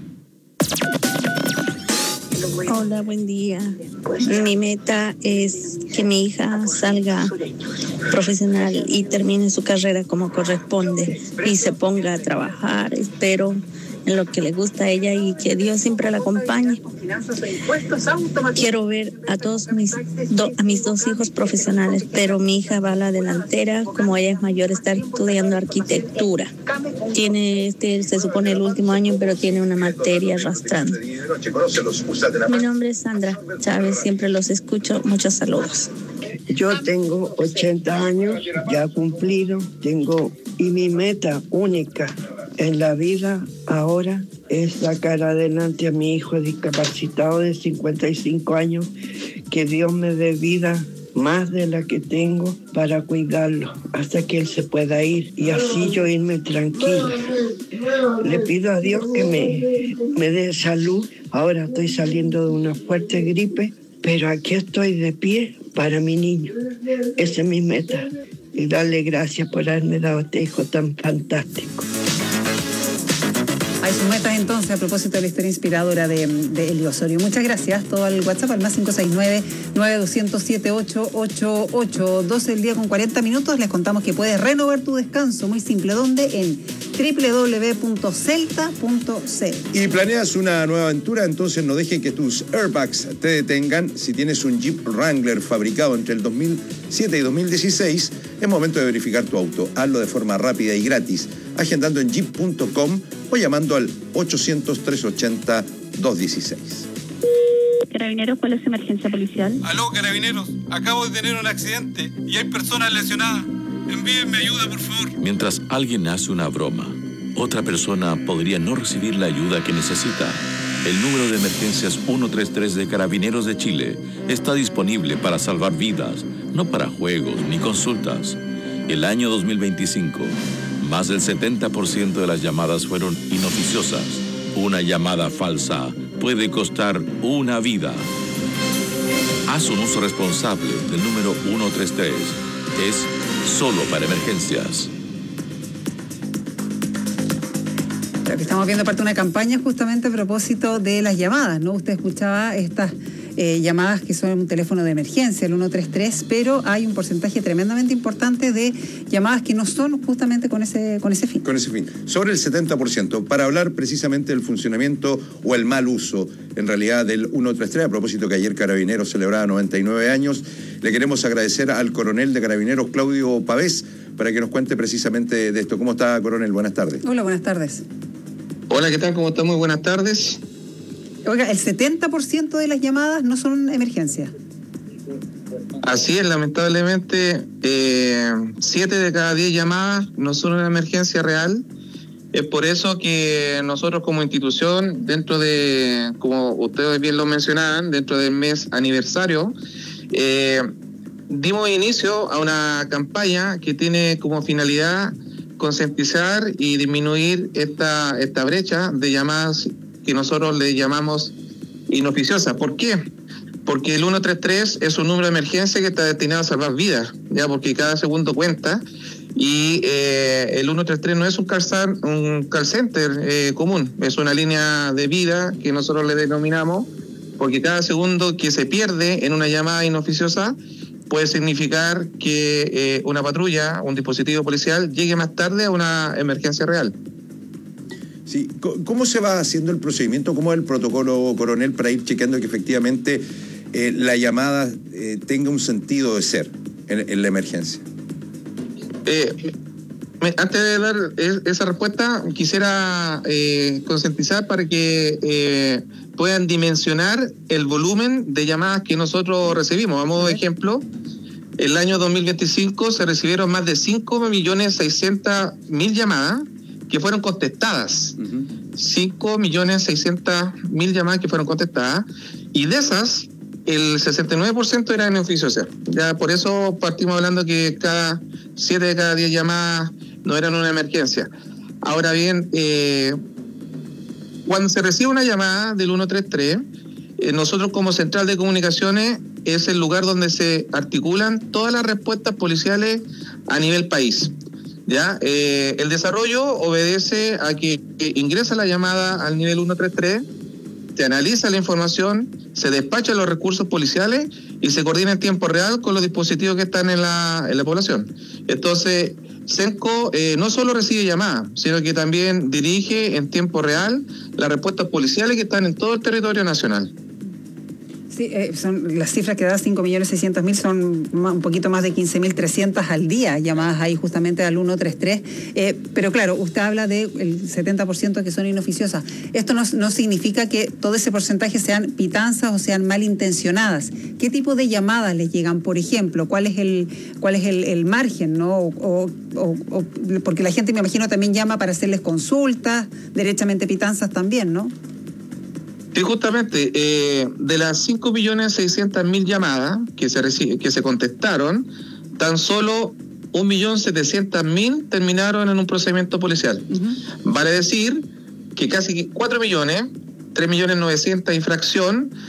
Hola, buen día. Mi meta es que mi hija salga profesional y termine su carrera como corresponde y se ponga a trabajar. Espero en lo que le gusta a ella y que Dios siempre la acompañe. Quiero ver a todos mis dos hijos profesionales, pero mi hija va a la delantera. Como ella es mayor, está estudiando arquitectura. Tiene se supone el último año, pero tiene una materia arrastrando. Mi nombre es Sandra Chávez, siempre los escucho. Muchos saludos. Yo tengo 80 años, ya cumplido, y mi meta única en la vida ahora es sacar adelante a mi hijo discapacitado de 55 años, que Dios me dé vida más de la que tengo para cuidarlo hasta que él se pueda ir y así yo irme tranquila. Le pido a Dios que me dé salud. Ahora estoy saliendo de una fuerte gripe pero aquí estoy de pie para mi niño. Esa es mi meta. Y darle gracias por haberme dado este hijo tan fantástico. Hay sus metas entonces a propósito de la historia inspiradora de Elio Osorio. Muchas gracias. Todo al WhatsApp al más 569-9207-888. 12 del día con 40 minutos. Les contamos que puedes renovar tu descanso. Muy simple. ¿Dónde? En www.celta.cl. Y planeas una nueva aventura, entonces no dejes que tus airbags te detengan. Si tienes un Jeep Wrangler fabricado entre el 2007 y 2016, es momento de verificar tu auto. Hazlo de forma rápida y gratis, agendando en jeep.com o llamando al 800-380-216. Carabineros, ¿cuál es su emergencia policial? Aló, Carabineros. Acabo de tener un accidente y hay personas lesionadas. Envíenme ayuda, por favor. Mientras alguien hace una broma, otra persona podría no recibir la ayuda que necesita. El número de emergencias 133 de Carabineros de Chile está disponible para salvar vidas, no para juegos ni consultas. El año 2025, más del 70% de las llamadas fueron inoficiosas. Una llamada falsa puede costar una vida. Haz un uso responsable del número 133. Es solo para emergencias. Lo que estamos viendo parte de una campaña justamente a propósito de las llamadas, ¿no? Usted escuchaba estas llamadas que son un teléfono de emergencia, el 133, pero hay un porcentaje tremendamente importante de llamadas que no son justamente con ese fin. Con ese fin. Sobre el 70%, para hablar precisamente del funcionamiento o el mal uso, en realidad, del 133, a propósito que ayer Carabineros celebraba 99 años, le queremos agradecer al coronel de Carabineros, Claudio Pavés, para que nos cuente precisamente de esto. ¿Cómo está, coronel? Buenas tardes. Hola, buenas tardes. Hola, ¿qué tal? ¿Cómo está? Muy buenas tardes. Oiga, el 70% de las llamadas no son emergencia. Así es, lamentablemente, 7 de cada 10 llamadas no son una emergencia real. Es por eso que nosotros como institución, dentro de, como ustedes bien lo mencionaban, dentro del mes aniversario, dimos inicio a una campaña que tiene como finalidad concientizar y disminuir esta brecha de llamadas que nosotros le llamamos inoficiosas. ¿Por qué? Porque el 133 es un número de emergencia que está destinado a salvar vidas, ya, porque cada segundo cuenta, y el 133 no es un call center común, es una línea de vida que nosotros le denominamos, porque cada segundo que se pierde en una llamada inoficiosa puede significar que una patrulla, un dispositivo policial, llegue más tarde a una emergencia real. Sí, ¿cómo se va haciendo el procedimiento? ¿Cómo es el protocolo, coronel, para ir chequeando que efectivamente la llamada tenga un sentido de ser en la emergencia? Antes de dar esa respuesta, quisiera concientizar para que puedan dimensionar el volumen de llamadas que nosotros recibimos. A modo de ejemplo, el año 2025 se recibieron más de 5.600.000 llamadas que fueron contestadas. 5.600.000 llamadas que fueron contestadas, y de esas el 69% eran inoficiosas. Ya por eso partimos hablando que 7 de cada 10 llamadas no eran una emergencia. Ahora bien, cuando se recibe una llamada del 133, nosotros como Central de Comunicaciones es el lugar donde se articulan todas las respuestas policiales a nivel país. ¿Ya? El desarrollo obedece a que ingresa la llamada al nivel 133, se analiza la información, se despachan los recursos policiales y se coordina en tiempo real con los dispositivos que están en la población. Entonces, CENCO no solo recibe llamadas, sino que también dirige en tiempo real las respuestas policiales que están en todo el territorio nacional. Sí, son las cifras que da 5.600.000, son un poquito más de 15.300 al día llamadas ahí justamente al 133. Pero claro, usted habla del 70% que son inoficiosas. Esto no significa que todo ese porcentaje sean pitanzas o sean malintencionadas. ¿Qué tipo de llamadas les llegan, por ejemplo? ¿Cuál es el margen, ¿no? Porque la gente, me imagino, también llama para hacerles consultas, derechamente pitanzas también, ¿no? Sí, justamente, de las 5.600.000 llamadas que se contestaron, tan solo 1.700.000 terminaron en un procedimiento policial. Vale decir que casi 4 millones, 3.900.000 infracción,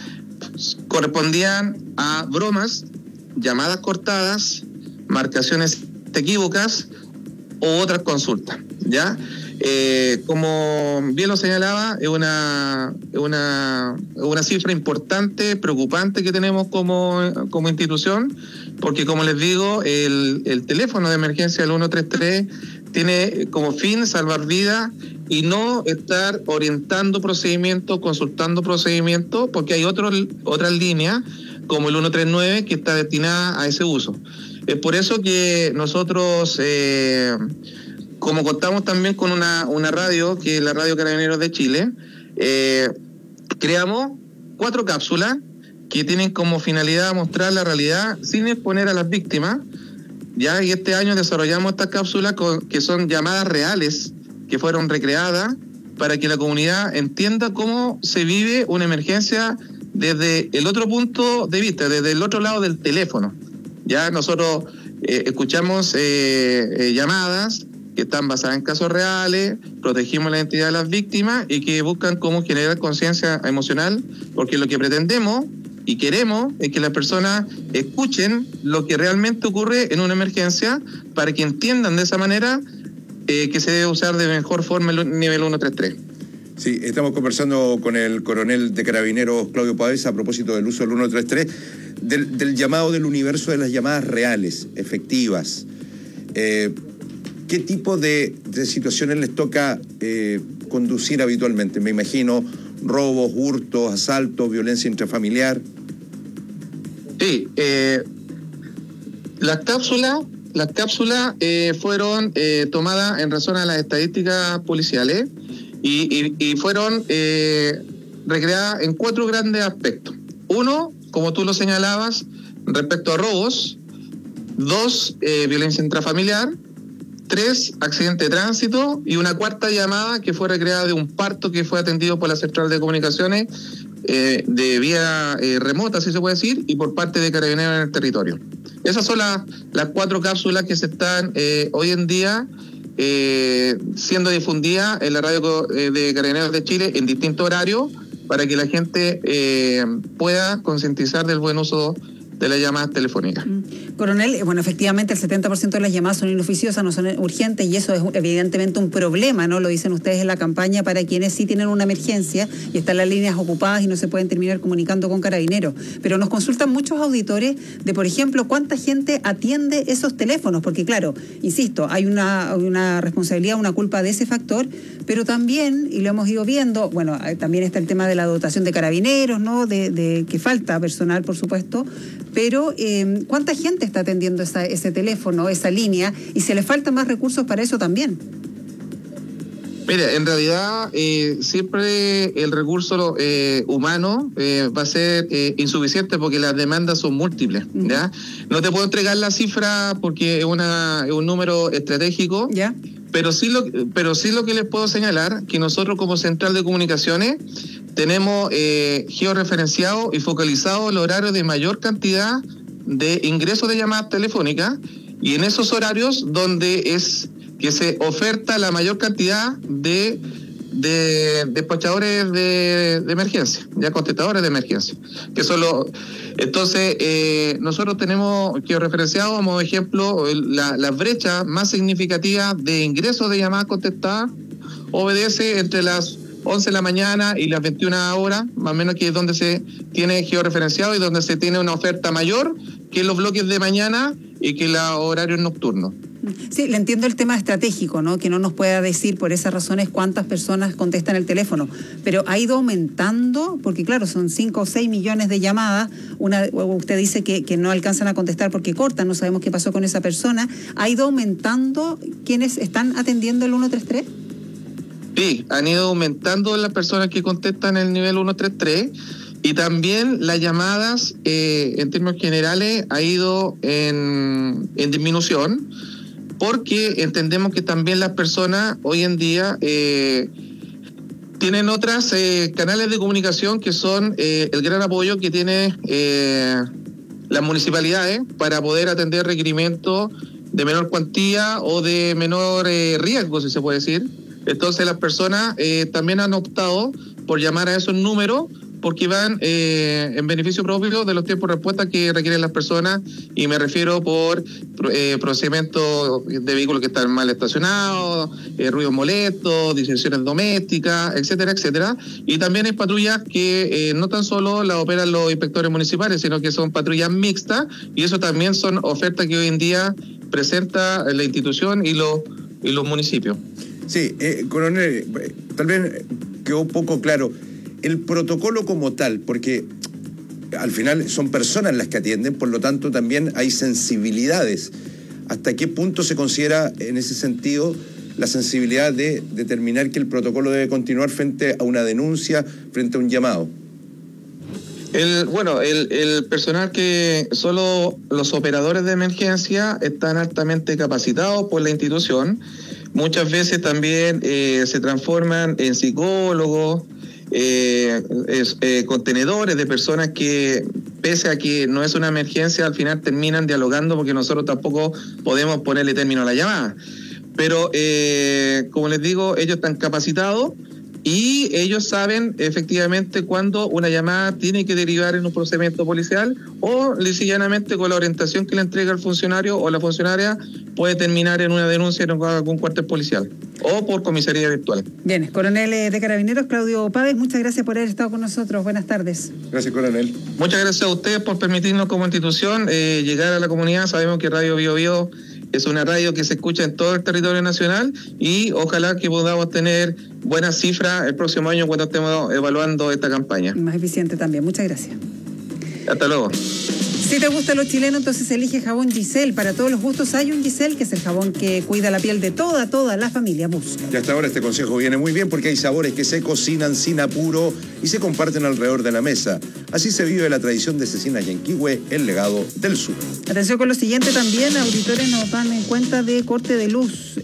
correspondían a bromas, llamadas cortadas, marcaciones equívocas u otras consultas, ¿ya? Como bien lo señalaba, es una cifra importante, preocupante que tenemos como institución, porque como les digo, el teléfono de emergencia del 133 tiene como fin salvar vidas y no estar orientando procedimientos, consultando procedimientos, porque hay otras líneas, como el 139, que está destinada a ese uso. Es por eso que nosotros, como contamos también con una radio, que es la Radio Carabineros de Chile, creamos 4 cápsulas que tienen como finalidad mostrar la realidad sin exponer a las víctimas, ¿ya? Y este año desarrollamos estas cápsulas que son llamadas reales, que fueron recreadas para que la comunidad entienda cómo se vive una emergencia desde el otro punto de vista, desde el otro lado del teléfono. Ya nosotros escuchamos llamadas que están basadas en casos reales, protegimos la identidad de las víctimas y que buscan cómo generar conciencia emocional, porque lo que pretendemos y queremos es que las personas escuchen lo que realmente ocurre en una emergencia para que entiendan de esa manera que se debe usar de mejor forma el nivel 133. Sí, estamos conversando con el coronel de Carabineros Claudio Pavesa a propósito del uso del 133, del llamado del universo de las llamadas reales, efectivas. ¿Qué tipo de situaciones les toca conducir habitualmente? Me imagino robos, hurtos, asaltos, violencia intrafamiliar. Sí, las cápsulas fueron tomadas en razón a las estadísticas policiales y fueron recreadas en 4 grandes aspectos. 1, como tú lo señalabas, respecto a robos. 2, violencia intrafamiliar. 3, accidente de tránsito. Y una 4ª llamada que fue recreada de un parto que fue atendido por la Central de Comunicaciones de vía remota, así se puede decir, y por parte de Carabineros en el territorio. Esas son las 4 cápsulas que se están hoy en día siendo difundidas en la radio de Carabineros de Chile en distintos horarios para que la gente pueda concientizar del buen uso de las llamadas telefónicas. Coronel, bueno, efectivamente el 70% de las llamadas son inoficiosas, no son urgentes, y eso es evidentemente un problema, ¿no? Lo dicen ustedes en la campaña para quienes sí tienen una emergencia y están las líneas ocupadas y no se pueden terminar comunicando con Carabineros. Pero nos consultan muchos auditores de, por ejemplo, cuánta gente atiende esos teléfonos, porque claro, insisto, hay una responsabilidad, una culpa de ese factor, pero también, y lo hemos ido viendo, bueno, también está el tema de la dotación de Carabineros, ¿no? De que falta personal, por supuesto, pero ¿cuánta gente está atendiendo ese teléfono, esa línea? Y se le faltan más recursos para eso también. Mira, en realidad siempre el recurso humano va a ser insuficiente porque las demandas son múltiples, ¿ya? No te puedo entregar la cifra porque es un número estratégico, ¿ya? Pero sí lo que les puedo señalar, que nosotros como Central de Comunicaciones tenemos georreferenciado y focalizado el horario de mayor cantidad de ingresos de llamadas telefónicas, y en esos horarios donde es que se oferta la mayor cantidad de despachadores de emergencia, ya contestadores de emergencia, que son los... Entonces, nosotros tenemos georreferenciado como ejemplo la brecha más significativa de ingresos de llamadas contestadas obedece entre las 11 de la mañana y las 21 horas, más o menos, que es donde se tiene georreferenciado y donde se tiene una oferta mayor que los bloques de mañana y que los horarios nocturnos. Sí, le entiendo el tema estratégico, ¿no? Que no nos pueda decir por esas razones cuántas personas contestan el teléfono, pero ha ido aumentando, porque claro, son 5 o 6 millones de llamadas, usted dice que no alcanzan a contestar porque cortan, no sabemos qué pasó con esa persona. ¿Ha ido aumentando quienes están atendiendo el 133? Sí, han ido aumentando las personas que contestan el nivel 133 y también las llamadas en términos generales ha ido en disminución, porque entendemos que también las personas hoy en día tienen otras canales de comunicación que son el gran apoyo que tiene las municipalidades para poder atender requerimientos de menor cuantía o de menor riesgo, si se puede decir. Entonces las personas también han optado por llamar a esos números porque van en beneficio propio de los tiempos de respuesta que requieren las personas, y me refiero por procedimientos de vehículos que están mal estacionados, ruidos molestos, disensiones domésticas, etcétera, etcétera. Y también hay patrullas que no tan solo las operan los inspectores municipales, sino que son patrullas mixtas, y eso también son ofertas que hoy en día presenta la institución y los municipios. Sí, coronel, tal vez quedó poco claro el protocolo como tal, porque al final son personas las que atienden, por lo tanto también hay sensibilidades. ¿Hasta qué punto se considera en ese sentido la sensibilidad de determinar que el protocolo debe continuar frente a una denuncia, frente a un llamado? El personal que solo los operadores de emergencia están altamente capacitados por la institución. Muchas veces también se transforman en psicólogos, contenedores de personas que, pese a que no es una emergencia, al final terminan dialogando, porque nosotros tampoco podemos ponerle término a la llamada. Pero, como les digo, ellos están capacitados y ellos saben efectivamente cuándo una llamada tiene que derivar en un procedimiento policial, o llanamente con la orientación que le entrega el funcionario o la funcionaria puede terminar en una denuncia en algún cuartel policial o por comisaría virtual. Bien, coronel de Carabineros Claudio Páez, muchas gracias por haber estado con nosotros. Buenas tardes. Gracias, coronel. Muchas gracias a ustedes por permitirnos como institución llegar a la comunidad. Sabemos que Radio Bio Bio es una radio que se escucha en todo el territorio nacional, y ojalá que podamos tener buenas cifras el próximo año cuando estemos evaluando esta campaña. Más eficiente también. Muchas gracias. Hasta luego. Si te gusta lo chileno, entonces elige jabón Giselle. Para todos los gustos hay un Giselle, que es el jabón que cuida la piel de toda la familia. Busca. Y hasta ahora este consejo viene muy bien, porque hay sabores que se cocinan sin apuro y se comparten alrededor de la mesa. Así se vive la tradición de Cecina Yanquihue, el legado del sur. Atención con lo siguiente también, auditores nos dan en cuenta de corte de luz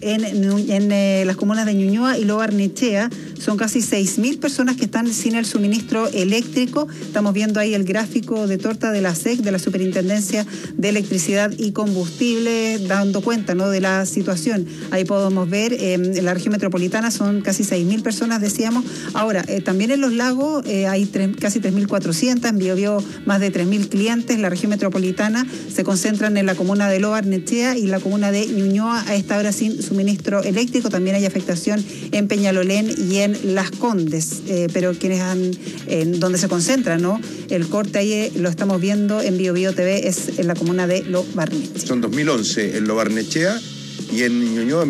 en las comunas de Ñuñoa y Lo Barnechea. Son casi 6.000 personas que están sin el suministro eléctrico. Estamos viendo ahí el gráfico de torta de la SEC, de la Superintendencia de Electricidad y Combustible, dando cuenta, ¿no?, de la situación. Ahí podemos ver, en la región metropolitana son casi 6.000 personas, decíamos. Ahora, también en Los Lagos hay casi 3.400, en Biobío más de 3.000 clientes. La región metropolitana se concentran en la comuna de Lo Barnechea y la comuna de Ñuñoa, a esta hora sin suministro eléctrico. También hay afectación en Peñalolén y en Las Condes, pero quienes donde se concentra, ¿no?, el corte ahí lo estamos viendo en Bio Bio TV, es en la comuna de Lo Barnechea. Son 2011 en Lo Barnechea y en Ñuñoa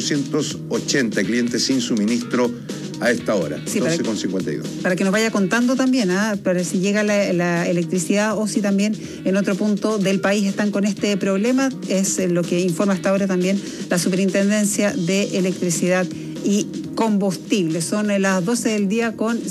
1.480 clientes sin suministro a esta hora, sí, 12,52. Para que nos vaya contando también, para si llega la electricidad o si también en otro punto del país están con este problema, es lo que informa hasta ahora también la Superintendencia de Electricidad y Combustible. Son las 12 del día con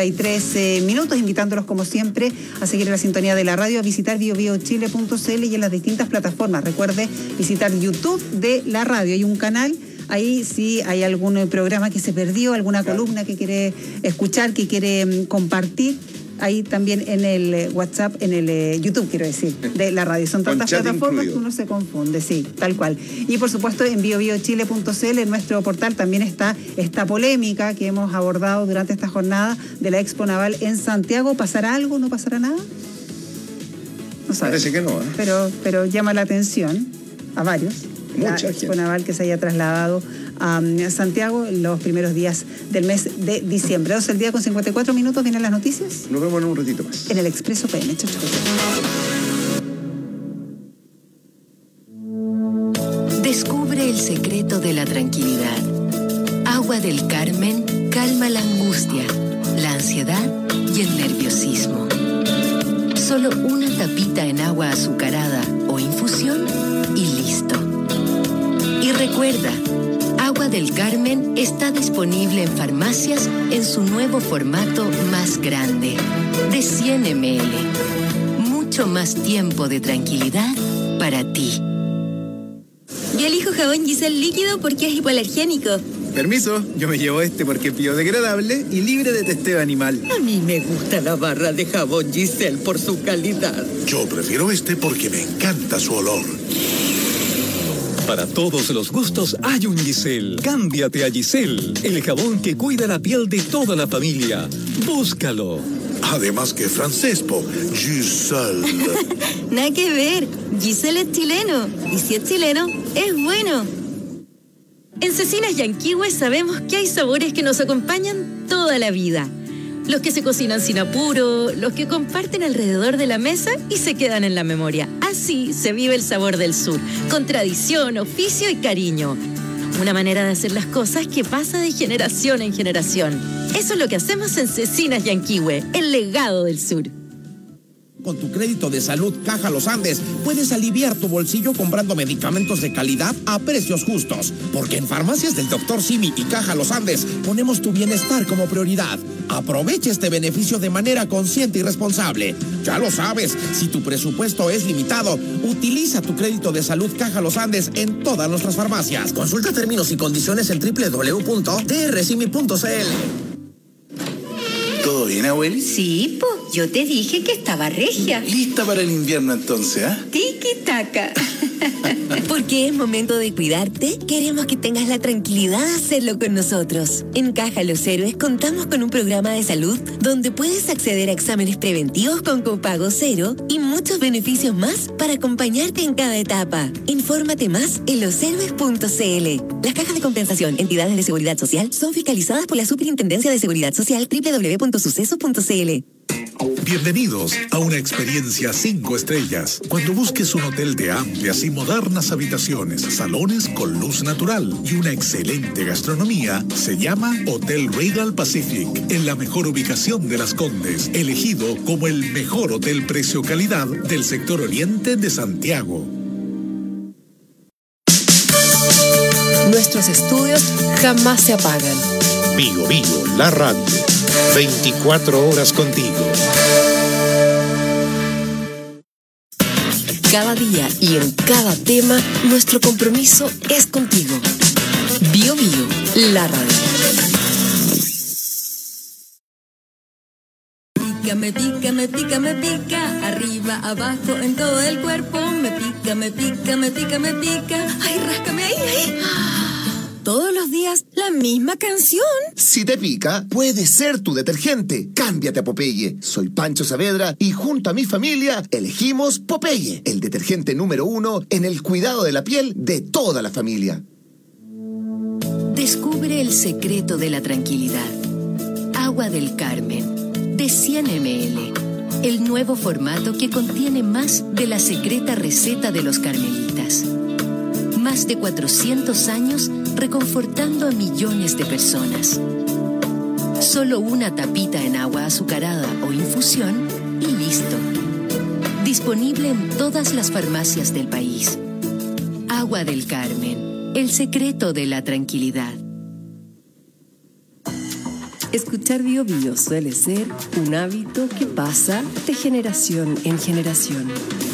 53 minutos, invitándolos como siempre a seguir en la sintonía de la radio, a visitar biobiochile.cl y en las distintas plataformas. Recuerde visitar YouTube de la radio, hay un canal. Ahí si hay algún programa que se perdió, alguna columna que quiere escuchar, que quiere compartir, ahí también en el WhatsApp, en el YouTube, quiero decir, de la radio. Son tantas plataformas que uno se confunde, sí, tal cual. Y por supuesto en biobiochile.cl, en nuestro portal, también está esta polémica que hemos abordado durante esta jornada de la Expo Naval en Santiago. ¿Pasará algo? ¿No pasará nada? No sabe. Parece que no, pero llama la atención a varios. Mucha la Expo gente. Naval que se haya trasladado a Santiago los primeros días del mes de diciembre. 12 el día con 54 minutos, vienen las noticias. Nos vemos en un ratito más. En el Expreso PM. Chau, chau. Descubre el secreto de la tranquilidad. Agua del Carmen calma la angustia, la ansiedad y el nerviosismo. Solo una tapita en agua azucarada o infusión y listo. Y recuerda, Agua del Carmen está disponible en farmacias en su nuevo formato más grande, de 100 ml. Mucho más tiempo de tranquilidad para ti. Yo elijo jabón Giselle líquido porque es hipoalergénico. Permiso, yo me llevo este porque es biodegradable y libre de testeo animal. A mí me gusta la barra de jabón Giselle por su calidad. Yo prefiero este porque me encanta su olor. Para todos los gustos hay un Giselle. Cámbiate a Giselle, el jabón que cuida la piel de toda la familia. Búscalo. Además que francés, po. Giselle. Nada que ver. Giselle es chileno. Y si es chileno, es bueno. En Cecinas Yanquihue sabemos que hay sabores que nos acompañan toda la vida. Los que se cocinan sin apuro, los que comparten alrededor de la mesa y se quedan en la memoria. Así se vive el sabor del sur, con tradición, oficio y cariño. Una manera de hacer las cosas que pasa de generación en generación. Eso es lo que hacemos en Cecinas Yanquihue, el legado del sur. Con tu crédito de salud Caja Los Andes, puedes aliviar tu bolsillo comprando medicamentos de calidad a precios justos. Porque en Farmacias del Dr. Simi y Caja Los Andes ponemos tu bienestar como prioridad. Aprovecha este beneficio de manera consciente y responsable. Ya lo sabes, si tu presupuesto es limitado, utiliza tu crédito de salud Caja Los Andes en todas nuestras farmacias. Consulta términos y condiciones en www.drsimi.cl. ¿Todo bien, abueli? Sí, po, yo te dije que estaba regia. ¿Lista para el invierno entonces, ah? Tiki-taka. Porque es momento de cuidarte, queremos que tengas la tranquilidad de hacerlo con nosotros. En Caja Los Héroes contamos con un programa de salud donde puedes acceder a exámenes preventivos con copago cero y muchos beneficios más para acompañarte en cada etapa. Infórmate más en loshéroes.cl. Las cajas de compensación, entidades de seguridad social, son fiscalizadas por la Superintendencia de Seguridad Social www.suceso.cl. Bienvenidos a una experiencia 5 estrellas. Cuando busques un hotel de amplias y modernas habitaciones, salones con luz natural y una excelente gastronomía, se llama Hotel Regal Pacific, en la mejor ubicación de Las Condes, elegido como el mejor hotel precio-calidad del sector oriente de Santiago. Nuestros estudios jamás se apagan. Bio Bio, la radio. 24 horas contigo. Cada día y en cada tema, nuestro compromiso es contigo. Bio Bio, la radio. Me pica, me pica, me pica, arriba, abajo, en todo el cuerpo. Me pica, me pica, me pica, me pica. Ay, ráscame ahí, ahí. Todos los días la misma canción. Si te pica, puede ser tu detergente. Cámbiate a Popeye. Soy Pancho Saavedra y junto a mi familia elegimos Popeye, el detergente número 1 en el cuidado de la piel de toda la familia. Descubre el secreto de la tranquilidad. Agua del Carmen, de 100 ml. El nuevo formato que contiene más de la secreta receta de los carmelitas. Más de 400 años reconfortando a millones de personas. Solo una tapita en agua azucarada o infusión y listo. Disponible en todas las farmacias del país. Agua del Carmen, el secreto de la tranquilidad. Escuchar Bio Bio suele ser un hábito que pasa de generación en generación.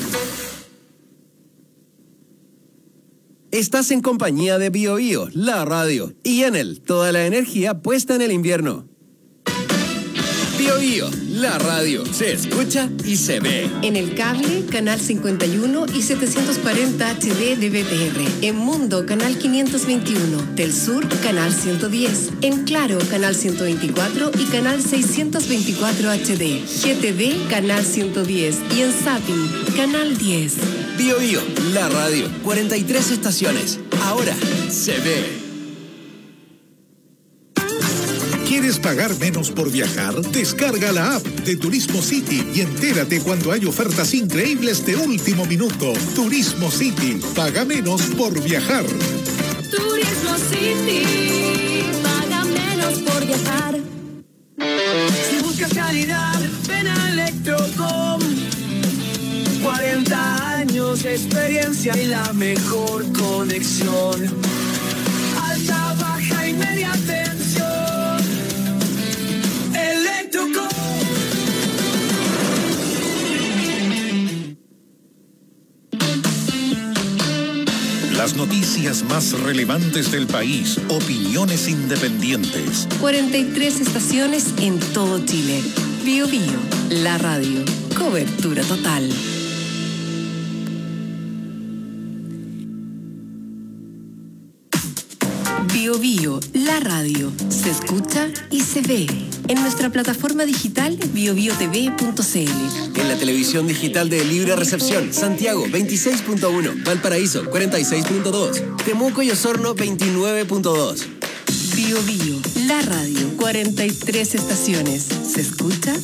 Estás en compañía de Bio Bio, la radio, y Enel, toda la energía puesta en el invierno. Bio Bio, la radio, se escucha y se ve. En el cable, canal 51 y 740 HD de BTR. En Mundo, canal 521. Del Sur, canal 110. En Claro, canal 124 y canal 624 HD. GTV, canal 110. Y en Zapping, canal 10. Bio Bio, la radio, 43 estaciones. Ahora se ve. ¿Quieres pagar menos por viajar? Descarga la app de Turismo City y entérate cuando hay ofertas increíbles de último minuto. Turismo City, paga menos por viajar. Turismo City, paga menos por viajar. Si buscas calidad, ven a Electrocom. 40 años de experiencia y la mejor conexión. Alta, baja y media tensión. Electrocom. Las noticias más relevantes del país, opiniones independientes. 43 estaciones en todo Chile. Bio Bio, la radio, cobertura total. Bio Bio Bio, la radio. Se escucha y se ve. En nuestra plataforma digital biobiotv.cl. En la televisión digital de Libre Recepción, Santiago 26.1, Valparaíso 46.2, Temuco y Osorno 29.2. Bio Bio, la radio. 43 estaciones. ¿Se escucha?